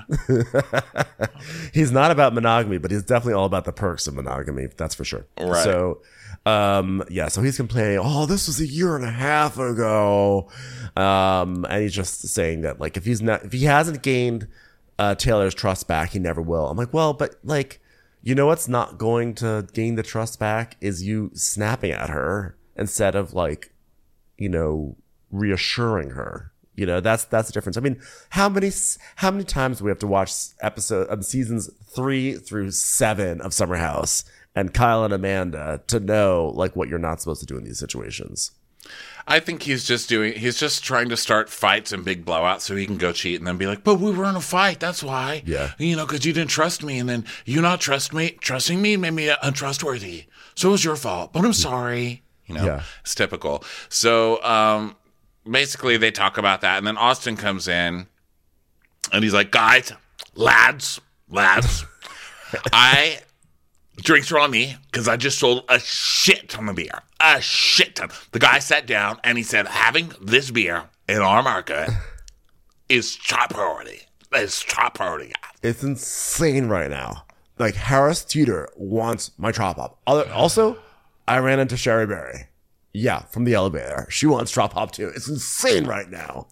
he's not about monogamy, but he's definitely all about the perks of monogamy. That's for sure. Right. So, um, yeah. So he's complaining. Oh, this was a year and a half ago, um, and he's just saying that like if he's not, if he hasn't gained uh, Taylor's trust back, he never will. I'm like, well, but like, you know what's not going to gain the trust back is you snapping at her instead of like, you know, reassuring her. You know, that's that's the difference. I mean, how many how many times do we have to watch episode um, seasons three through seven of Summer House and Kyle and Amanda to know like what you're not supposed to do in these situations? I think he's just doing, he's just trying to start fights and big blowouts so he can go cheat and then be like, but we were in a fight. That's why. Yeah. You know, because you didn't trust me. And then you not trust me, trusting me made me untrustworthy. So it was your fault, but I'm sorry. You know, Yeah. it's typical. So um, basically they talk about that. And then Austin comes in and he's like, guys, lads, lads, I... drinks are on me because I just sold a shit ton of beer. A shit ton. The guy sat down and he said, having this beer in our market is top priority. It's top priority. It's insane right now. Like Harris Teeter wants my Trop Hop. Other- Also, I ran into Sherry Berry. Yeah, from the elevator. She wants Trop Hop too. It's insane right now.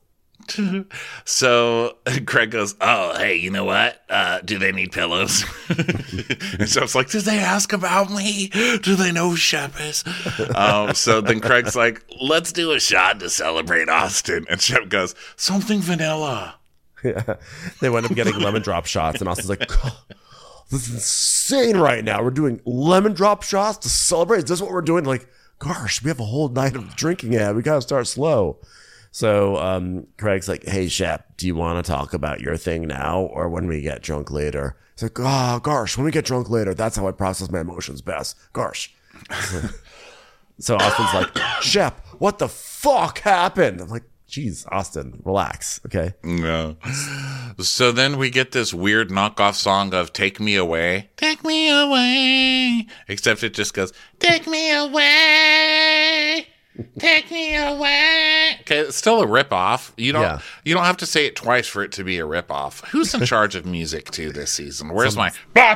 So Craig goes, oh, hey, you know what? Uh, do they need pillows? And so it's like, did they ask about me? Do they know who Shep is? Um, so then Craig's like, let's do a shot to celebrate Austin. And Shep goes, something vanilla. Yeah. They went up getting lemon drop shots, and Austin's like, oh, this is insane right now. We're doing lemon drop shots to celebrate. Is this what we're doing? Like, gosh, we have a whole night of drinking ahead. We got to start slow. So um, Craig's like, hey, Shep, do you want to talk about your thing now or when we get drunk later? He's like, oh, gosh, when we get drunk later, that's how I process my emotions best. Gosh. So Austin's like, Shep, what the fuck happened? I'm like, geez, Austin, relax, okay? No. So then we get this weird knockoff song of Take Me Away. Take me away. Except it just goes, take me away. Take me away. Okay, it's still a ripoff. You don't Yeah. you don't have to say it twice for it to be a ripoff. Who's in charge of music too this season? Where's my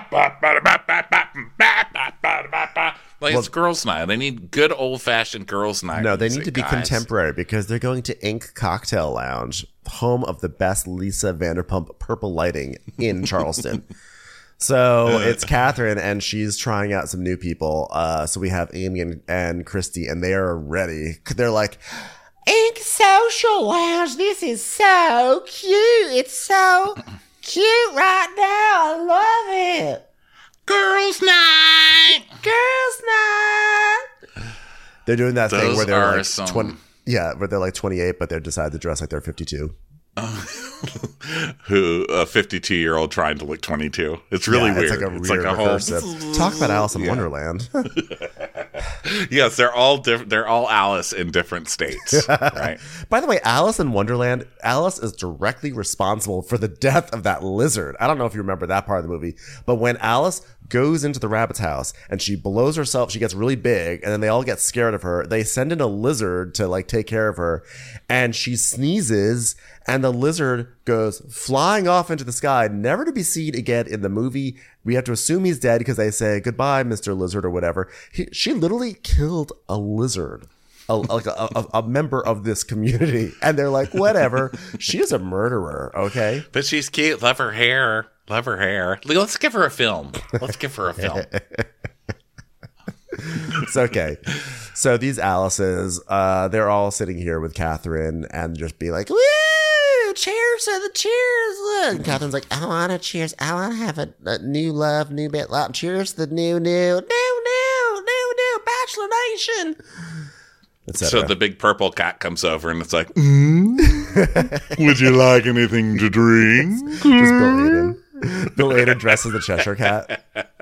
like it's girls' night. They need good old fashioned girls' night. No, they music, need to be guys. contemporary because they're going to Ink Cocktail Lounge, home of the best Lisa Vanderpump purple lighting in Charleston. So it's Catherine, and she's trying out some new people. Uh, so we have Amy and, and Christy, and they are ready. They're like, Ink Social Lounge, this is so cute. It's so cute right now. I love it. Girls' night. Girls' night. they're doing that thing Those where they're are like some- twenty, yeah, where they're like twenty-eight, but they decide to dress like they're fifty-two. Who a fifty-two year old trying to look twenty-two. It's really Yeah, weird. It's like a It's weird like a whole recursive. Talk about Alice in Wonderland. yes, they're all different. They're all Alice in different states, right? By the way, Alice in Wonderland, Alice is directly responsible for the death of that lizard. I don't know if you remember that part of the movie, but when Alice goes into the rabbit's house and she blows herself, she gets really big, and then they all get scared of her. They send in a lizard to like take care of her, and she sneezes, and the lizard goes flying off into the sky, never to be seen again in the movie. We have to assume he's dead because they say goodbye, Mister Lizard, or whatever. He, she literally killed a lizard. A, like a, a, a member of this community, and they're like, whatever, she is a murderer, okay? But she's cute. Love her hair. Love her hair. Let's give her a film. Let's give her a film. It's okay. So these Alices, uh, they're all sitting here with Catherine and just be like, Woo! Cheers to the cheers. Look. And Catherine's like, I want to cheers. I want to have a, a new love, new bit love. Cheers to the new, new, new, new, new, new Bachelor Nation. et So cetera. the big purple cat comes over and it's like, mm, would you like anything to drink? Just Bill Aiden. Bill Aiden dressed as the Cheshire Cat.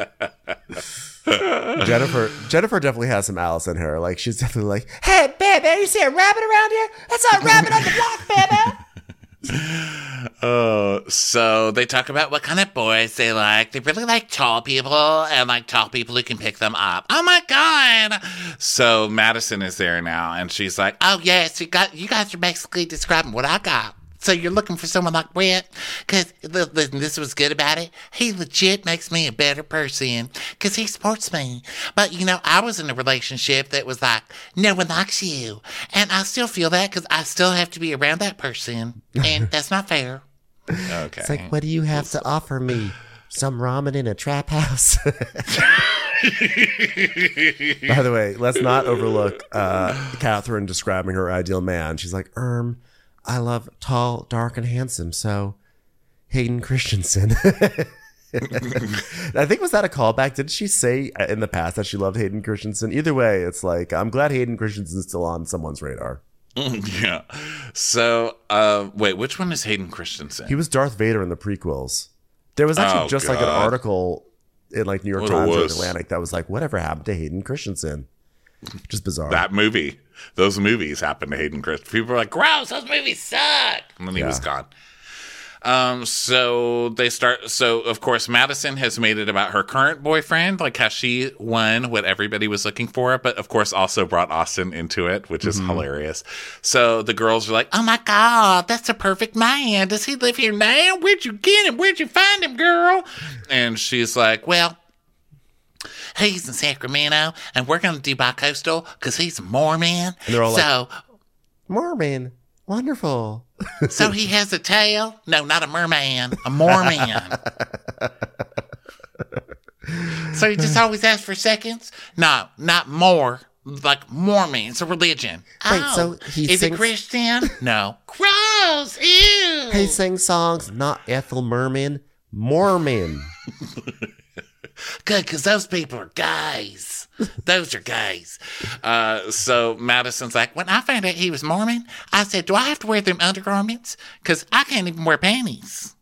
Jennifer Jennifer definitely has some Alice in her. Like, she's definitely like, Hey, baby, you see a rabbit around here? That's not a rabbit on the block, baby. Uh, so they talk about what kind of boys they like. They really like tall people and like tall people who can pick them up. Oh my God. So Madison is there now and she's like, oh yes, you got, you guys are basically describing what I got. So you're looking for someone like Brett? Because listen, this was good about it. He legit makes me a better person because he supports me. But, you know, I was in a relationship that was like, no one likes you. And I still feel that because I still have to be around that person. And that's not fair. Okay. It's like, what do you have to offer me? Some ramen in a trap house? by the way, let's not overlook uh, Catherine describing her ideal man. She's like, Erm, I love tall, dark, and handsome. So, Hayden Christensen. I think, was that a callback? Did she say in the past that she loved Hayden Christensen? Either way, it's like, I'm glad Hayden Christensen's still on someone's radar. Yeah. So, uh, wait, which one is Hayden Christensen? He was Darth Vader in the prequels. There was actually Oh, just like an God. article in like New York What a Times or wuss. Atlantic that was like, whatever happened to Hayden Christensen? Just bizarre. That movie. Those movies happened to Hayden Christensen. People were like, gross, those movies suck. And then he Yeah. was gone. Um, so they start, so of course, Madison has made it about her current boyfriend, like how she won what everybody was looking for, but of course also brought Austin into it, which is hilarious. So the girls are like, oh my God, that's a perfect man. Does he live here now? Where'd you get him? Where'd you find him, girl? And she's like, well, he's in Sacramento, and we're going to do bi-coastal because he's a Mormon. And they're all like- so, Mormon. Wonderful. so he has a tail? No, not a merman, a Mormon. So he just always asks for seconds? No, not more. Like Mormon. It's a religion. Wait, oh, so he is sings- it Christian? No. Gross. Ew. He sings songs, not Ethel Merman, Mormon. Good, because those people are guys. Those are guys. Uh, so Madison's like, when I found out he was Mormon, I said, do I have to wear them undergarments? Because I can't even wear panties.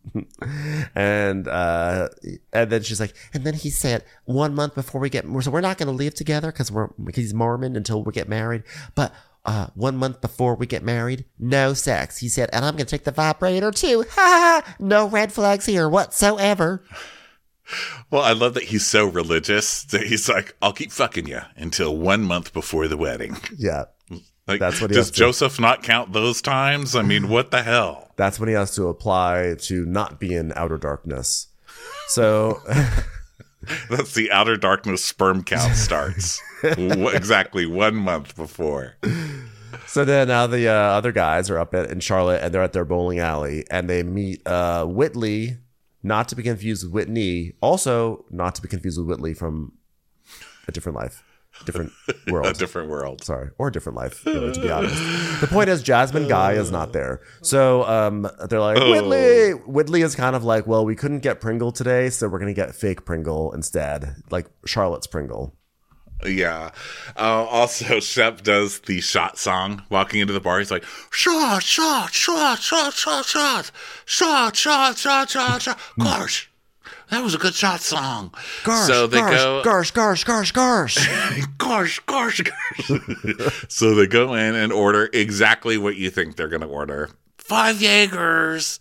and uh, and then she's like, And then he said, one month before we get, so we're not going to live together because we're he's Mormon until we get married. But uh, one month before we get married, no sex. He said, and I'm going to take the vibrator too. Ha ha ha. No red flags here whatsoever. Well, I love that he's so religious that he's like, I'll keep fucking you until one month before the wedding. yeah, Like, That's what he does has to- Joseph not count those times? I mean, what the hell? that's when he has to apply to not be in outer darkness. So That's the outer darkness sperm count starts. W- exactly one month before. So then now the uh, other guys are up at, in Charlotte and they're at their bowling alley and they meet uh, Whitley, not to be confused with Whitney, also not to be confused with Whitley from A Different Life, different world. A different world. Sorry, or a different life, really, to be honest. The point is, Jasmine Guy is not there. So um, they're like, Whitley! Whitley is kind of like, well, we couldn't get Pringle today, so we're going to get fake Pringle instead, like Charlotte's Pringle. Yeah. Uh, also, Shep does the shot song walking into the bar. He's like, shot, shot, shot, shot, shot, shot, shot, shot, shot, shot, shot. Gosh, that was a good shot song. Garsh, so they garsh, go, garsh, garsh, garsh, garsh. gosh, gosh, gosh. So they go in and order exactly what you think they're going to order. Five Jaegers.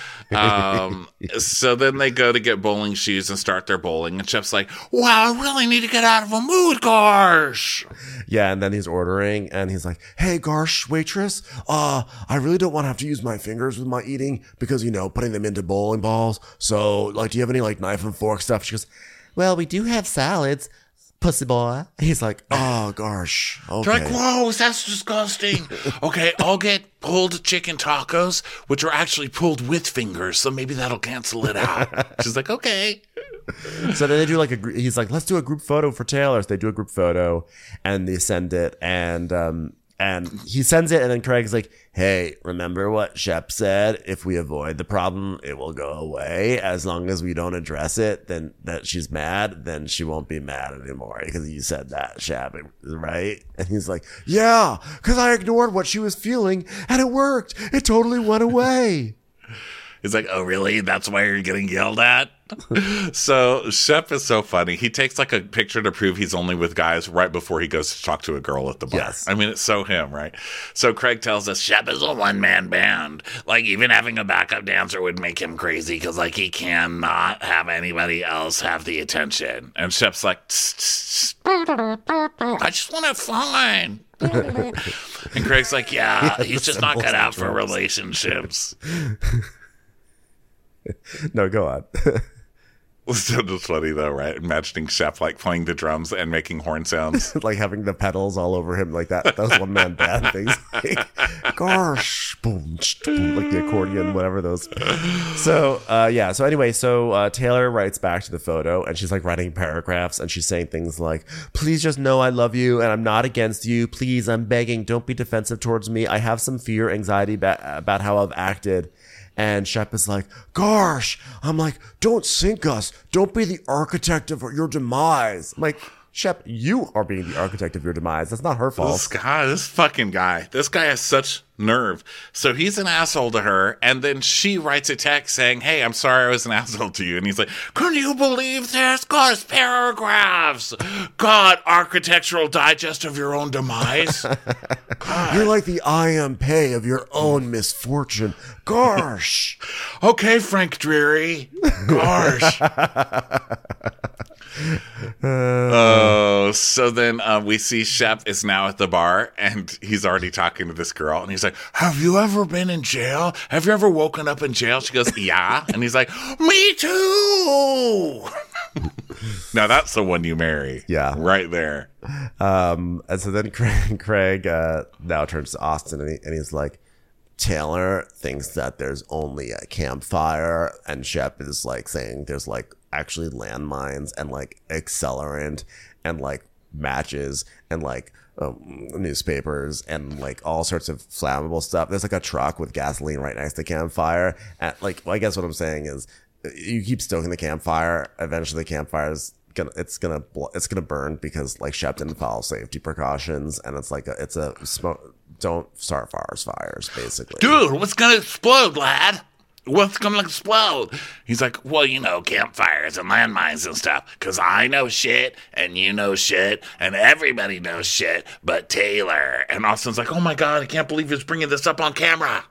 um, so then they go to get bowling shoes and start their bowling. And Shep's like, wow, I really need to get out of a mood, gosh. Yeah, and then he's ordering, and he's like, hey, Garsh, waitress, uh, I really don't want to have to use my fingers with my eating because, you know, putting them into bowling balls. So, like, do you have any, like, knife and fork stuff? She goes, Well, we do have salads, pussy boy. he's like, oh, Garsh, They're okay. like, gross, that's disgusting. Okay, I'll get pulled chicken tacos, which are actually pulled with fingers, so maybe that'll cancel it out. She's like, okay. So then they do like a, gr- he's like, let's do a group photo for Taylor. So they do a group photo and they send it. And um, And he sends it, and then Craig's like, hey, remember what Shep said? If we avoid the problem, it will go away. As long as we don't address it, then that she's mad, then she won't be mad anymore. Because you said that, Shep, right? And he's like, yeah, because I ignored what she was feeling, and it worked. It totally went away. He's like, oh, really? That's why you're getting yelled at? So Shep is so funny. He takes like a picture to prove he's only with guys right before he goes to talk to a girl at the bar. Yes. I mean, it's so him, right? So Craig tells us Shep is a one-man band. Like, even having a backup dancer would make him crazy because, like, he cannot have anybody else have the attention. And Shep's like, tss, tss, tss. I just want to have fun. And Craig's like, yeah, Yeah, he's the just not symbols cut and out for drums. relationships. No, go on. So just funny though, right? Imagining Shep like playing the drums and making horn sounds. Like having the pedals all over him, like that. Those one man band things. Like, gosh, boom, sh- boom, like the accordion, whatever those. So, uh, yeah. So anyway, so uh, Taylor writes back to the photo, and she's like writing paragraphs, and she's saying things like, "Please just know I love you, and I'm not against you. Please, I'm begging, don't be defensive towards me. I have some fear, anxiety ba- about how I've acted." And Shep is like, gosh, I'm like, don't sink us. Don't be the architect of your demise. I'm like, Shep, you are being the architect of your demise. That's not her This fault. guy, this fucking guy, this guy has such nerve. So he's an asshole to her, and then she writes a text saying, hey, I'm sorry I was an asshole to you. And he's like, can you believe this? God, it's paragraphs. God, architectural digest of your own demise. You're like the I am pay of your own misfortune. Gosh. Okay, Frank Dreary. Gosh. Oh, so then uh, we see Shep is now at the bar, and he's already talking to this girl, and he's like, have you ever been in jail? Have you ever woken up in jail? She goes, yeah. And he's like, me too. Now that's the one you marry. Yeah. Right there. Um, and so then Craig, Craig uh, now turns to Austin, and, he, and he's like, Taylor thinks that there's only a campfire, and Shep is like saying there's like actually landmines and like accelerant and like matches and like um, newspapers and like all sorts of flammable stuff. There's like a truck with gasoline right next to the campfire. And like, well, I guess what I'm saying is you keep stoking the campfire. Eventually the campfire's gonna, it's gonna, bl- it's gonna burn because like Shep didn't follow safety precautions. And it's like a, it's a smoke. Don't start forest fires, basically. Dude, what's gonna explode, lad? What's gonna explode? He's like, well, you know, campfires and landmines and stuff. Cause I know shit, and you know shit, and everybody knows shit, but Taylor. And Austin's like, oh my God, I can't believe he's bringing this up on camera.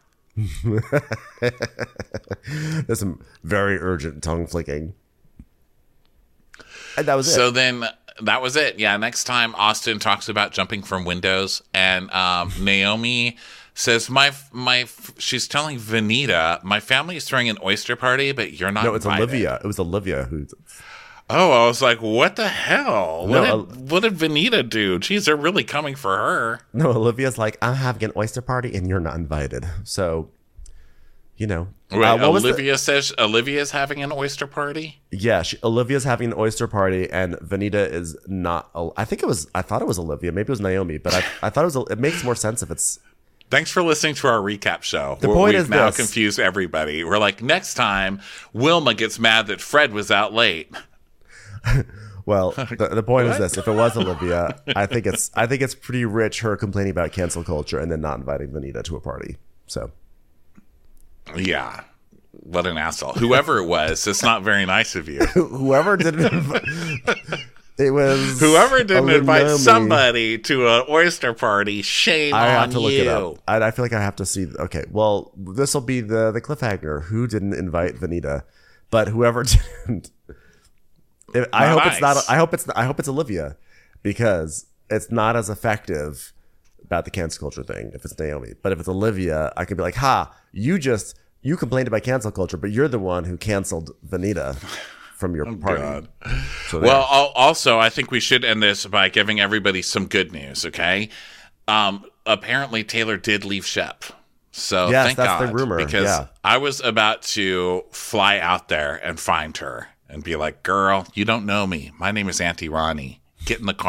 There's some very urgent tongue flicking. And that was it. So then that was it. Yeah, next time Austin talks about jumping from windows, and um, Naomi says, my, my, she's telling Vanita, my family is throwing an oyster party, but you're not No, it's invited. Olivia. It was Olivia who. Oh, I was like, what the hell? No, What, uh, did, what did Vanita do? Jeez, they're really coming for her. No, Olivia's like, I'm having an oyster party and you're not invited. So, you know. Wait, uh, what was the- Olivia says Olivia's having an oyster party? yeah, she, Olivia's having an oyster party and Vanita is not. I think it was, I thought it was Olivia. Maybe it was Naomi, but I, I thought it was, it makes more sense if it's. Thanks for listening to our recap show. The where point we've is now this. confused everybody. We're like, next time, Wilma gets mad that Fred was out late. Well, the, the point is this: if it was Olivia, I think it's I think it's pretty rich her complaining about cancel culture and then not inviting Vanita to a party. So, Yeah. What an asshole. Whoever it was, it's not very nice of you. whoever didn't, invi- it was Whoever didn't invite Naomi. somebody to an oyster party, shame I on have to look you. it up. I, I feel like I have to see. Okay, well, this will be the the cliffhanger. Who didn't invite Vanita? But whoever didn't. If- I Not hope it's not. nice. I hope it's. I hope it's Olivia, because it's not as effective about the cancel culture thing if it's Naomi. But if it's Olivia, I could be like, "Ha! You just you complained about cancel culture, but you're the one who canceled Vanita from your party." God. So there. Well, al- also, I think we should end this by giving everybody some good news, okay? Um, apparently, Taylor did leave Shep. So Yes, thank that's the God. rumor, Because yeah. I was about to fly out there and find her and be like, girl, you don't know me. My name is Auntie Ronnie. Get in the car.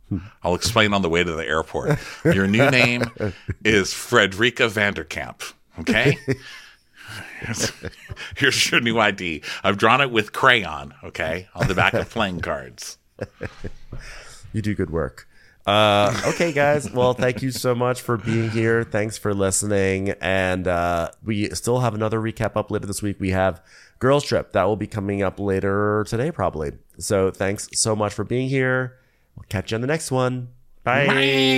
I'll explain on the way to the airport. Your new name is Frederica Vanderkamp. Okay? Here's, here's your new I D. I've drawn it with crayon, okay, on the back of playing cards. You do good work. Uh, okay, guys. Well, thank you so much for being here. Thanks for listening. And uh, we still have another recap up later this week. We have Girls Trip. That will be coming up later today, probably. So thanks so much for being here. We'll catch you on the next one. Bye.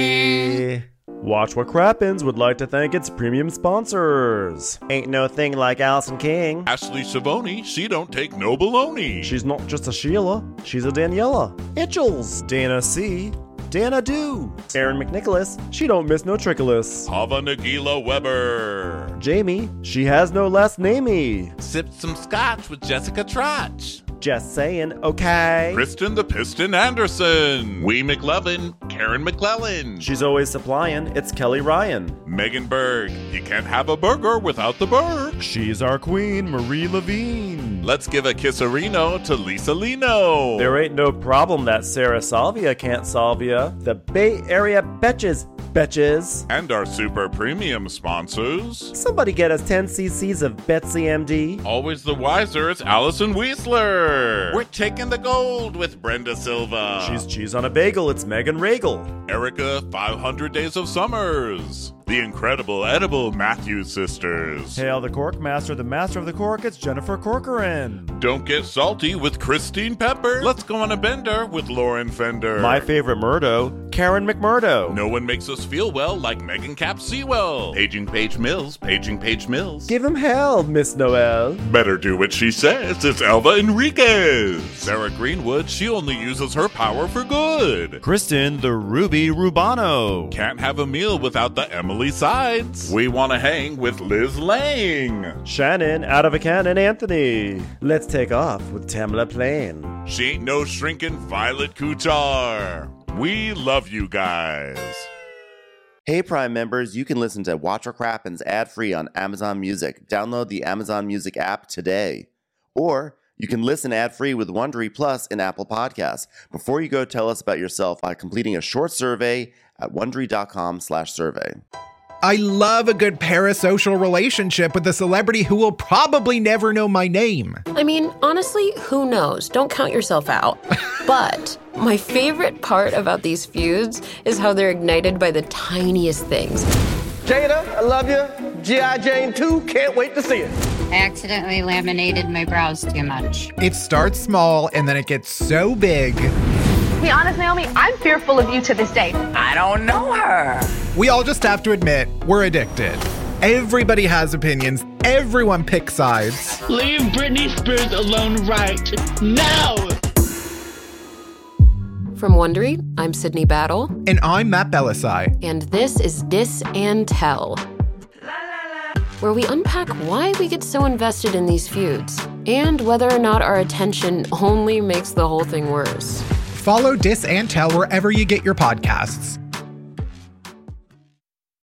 Bye. Watch What Crappens would like to thank its premium sponsors. Ain't no thing like Allison King. Ashley Savoni, she don't take no baloney. She's not just a Sheila, she's a Daniela. Itchels. Dana C. Dana Do. Aaron McNicholas, she don't miss no trickolas. Hava Nagila Weber. Jamie, she has no last namey. Sipped some scotch with Jessica Trotch. Just saying, okay. Kristen the Piston Anderson. Wee McLevin. Karen McClellan. She's always supplying. It's Kelly Ryan. Megan Berg. You can't have a burger without the Berg. She's our queen, Marie Levine. Let's give a kisserino to Lisa Lino. There ain't no problem that Sarah Salvia can't solve ya. The Bay Area Betches. Betches. And our super premium sponsors. Somebody get us ten cc's of Betsy M D. Always the wiser is Allison Weisler. We're taking the gold with Brenda Silva. She's cheese on a bagel. It's Megan Regal. Erica, five hundred Days of Summers. The incredible edible Matthews sisters. Hail the Cork Master, the master of the cork. It's Jennifer Corcoran. Don't get salty with Christine Pepper. Let's go on a bender with Lauren Fender. My favorite Murdo, Karen McMurdo. No one makes us feel well like Megan Cap Sewell. Paging Page Mills, Paging Page Mills. Give him hell, Miss Noel. Better do what she says. It's Elva Enriquez. Sarah Greenwood, she only uses her power for good. Kristen, the Ruby Rubano. Can't have a meal without the Emily Sides. We want to hang with Liz Lang. Shannon, out of a cannon, Anthony. Let's take off with Tamla Plain. She ain't no shrinking Violet Kuchar. We love you guys. Hey Prime members, you can listen to Watch What Crappens ad-free on Amazon Music. Download the Amazon Music app today. Or you can listen ad-free with Wondery Plus in Apple Podcasts. Before you go, tell us about yourself by completing a short survey at wondery.com slash survey. I love a good parasocial relationship with a celebrity who will probably never know my name. I mean, honestly, who knows? Don't count yourself out. But my favorite part about these feuds is how they're ignited by the tiniest things. Jada, I love you. G I. Jane two, can't wait to see it. I accidentally laminated my brows too much. It starts small and then it gets so big. To be honest, Naomi, I'm fearful of you to this day. I don't know her. We all just have to admit, we're addicted. Everybody has opinions. Everyone picks sides. Leave Britney Spears alone right now. From Wondery, I'm Sydney Battle. And I'm Matt Belisai. And this is Dis and Tell, where we unpack why we get so invested in these feuds and whether or not our attention only makes the whole thing worse. Follow Dis and Tell wherever you get your podcasts.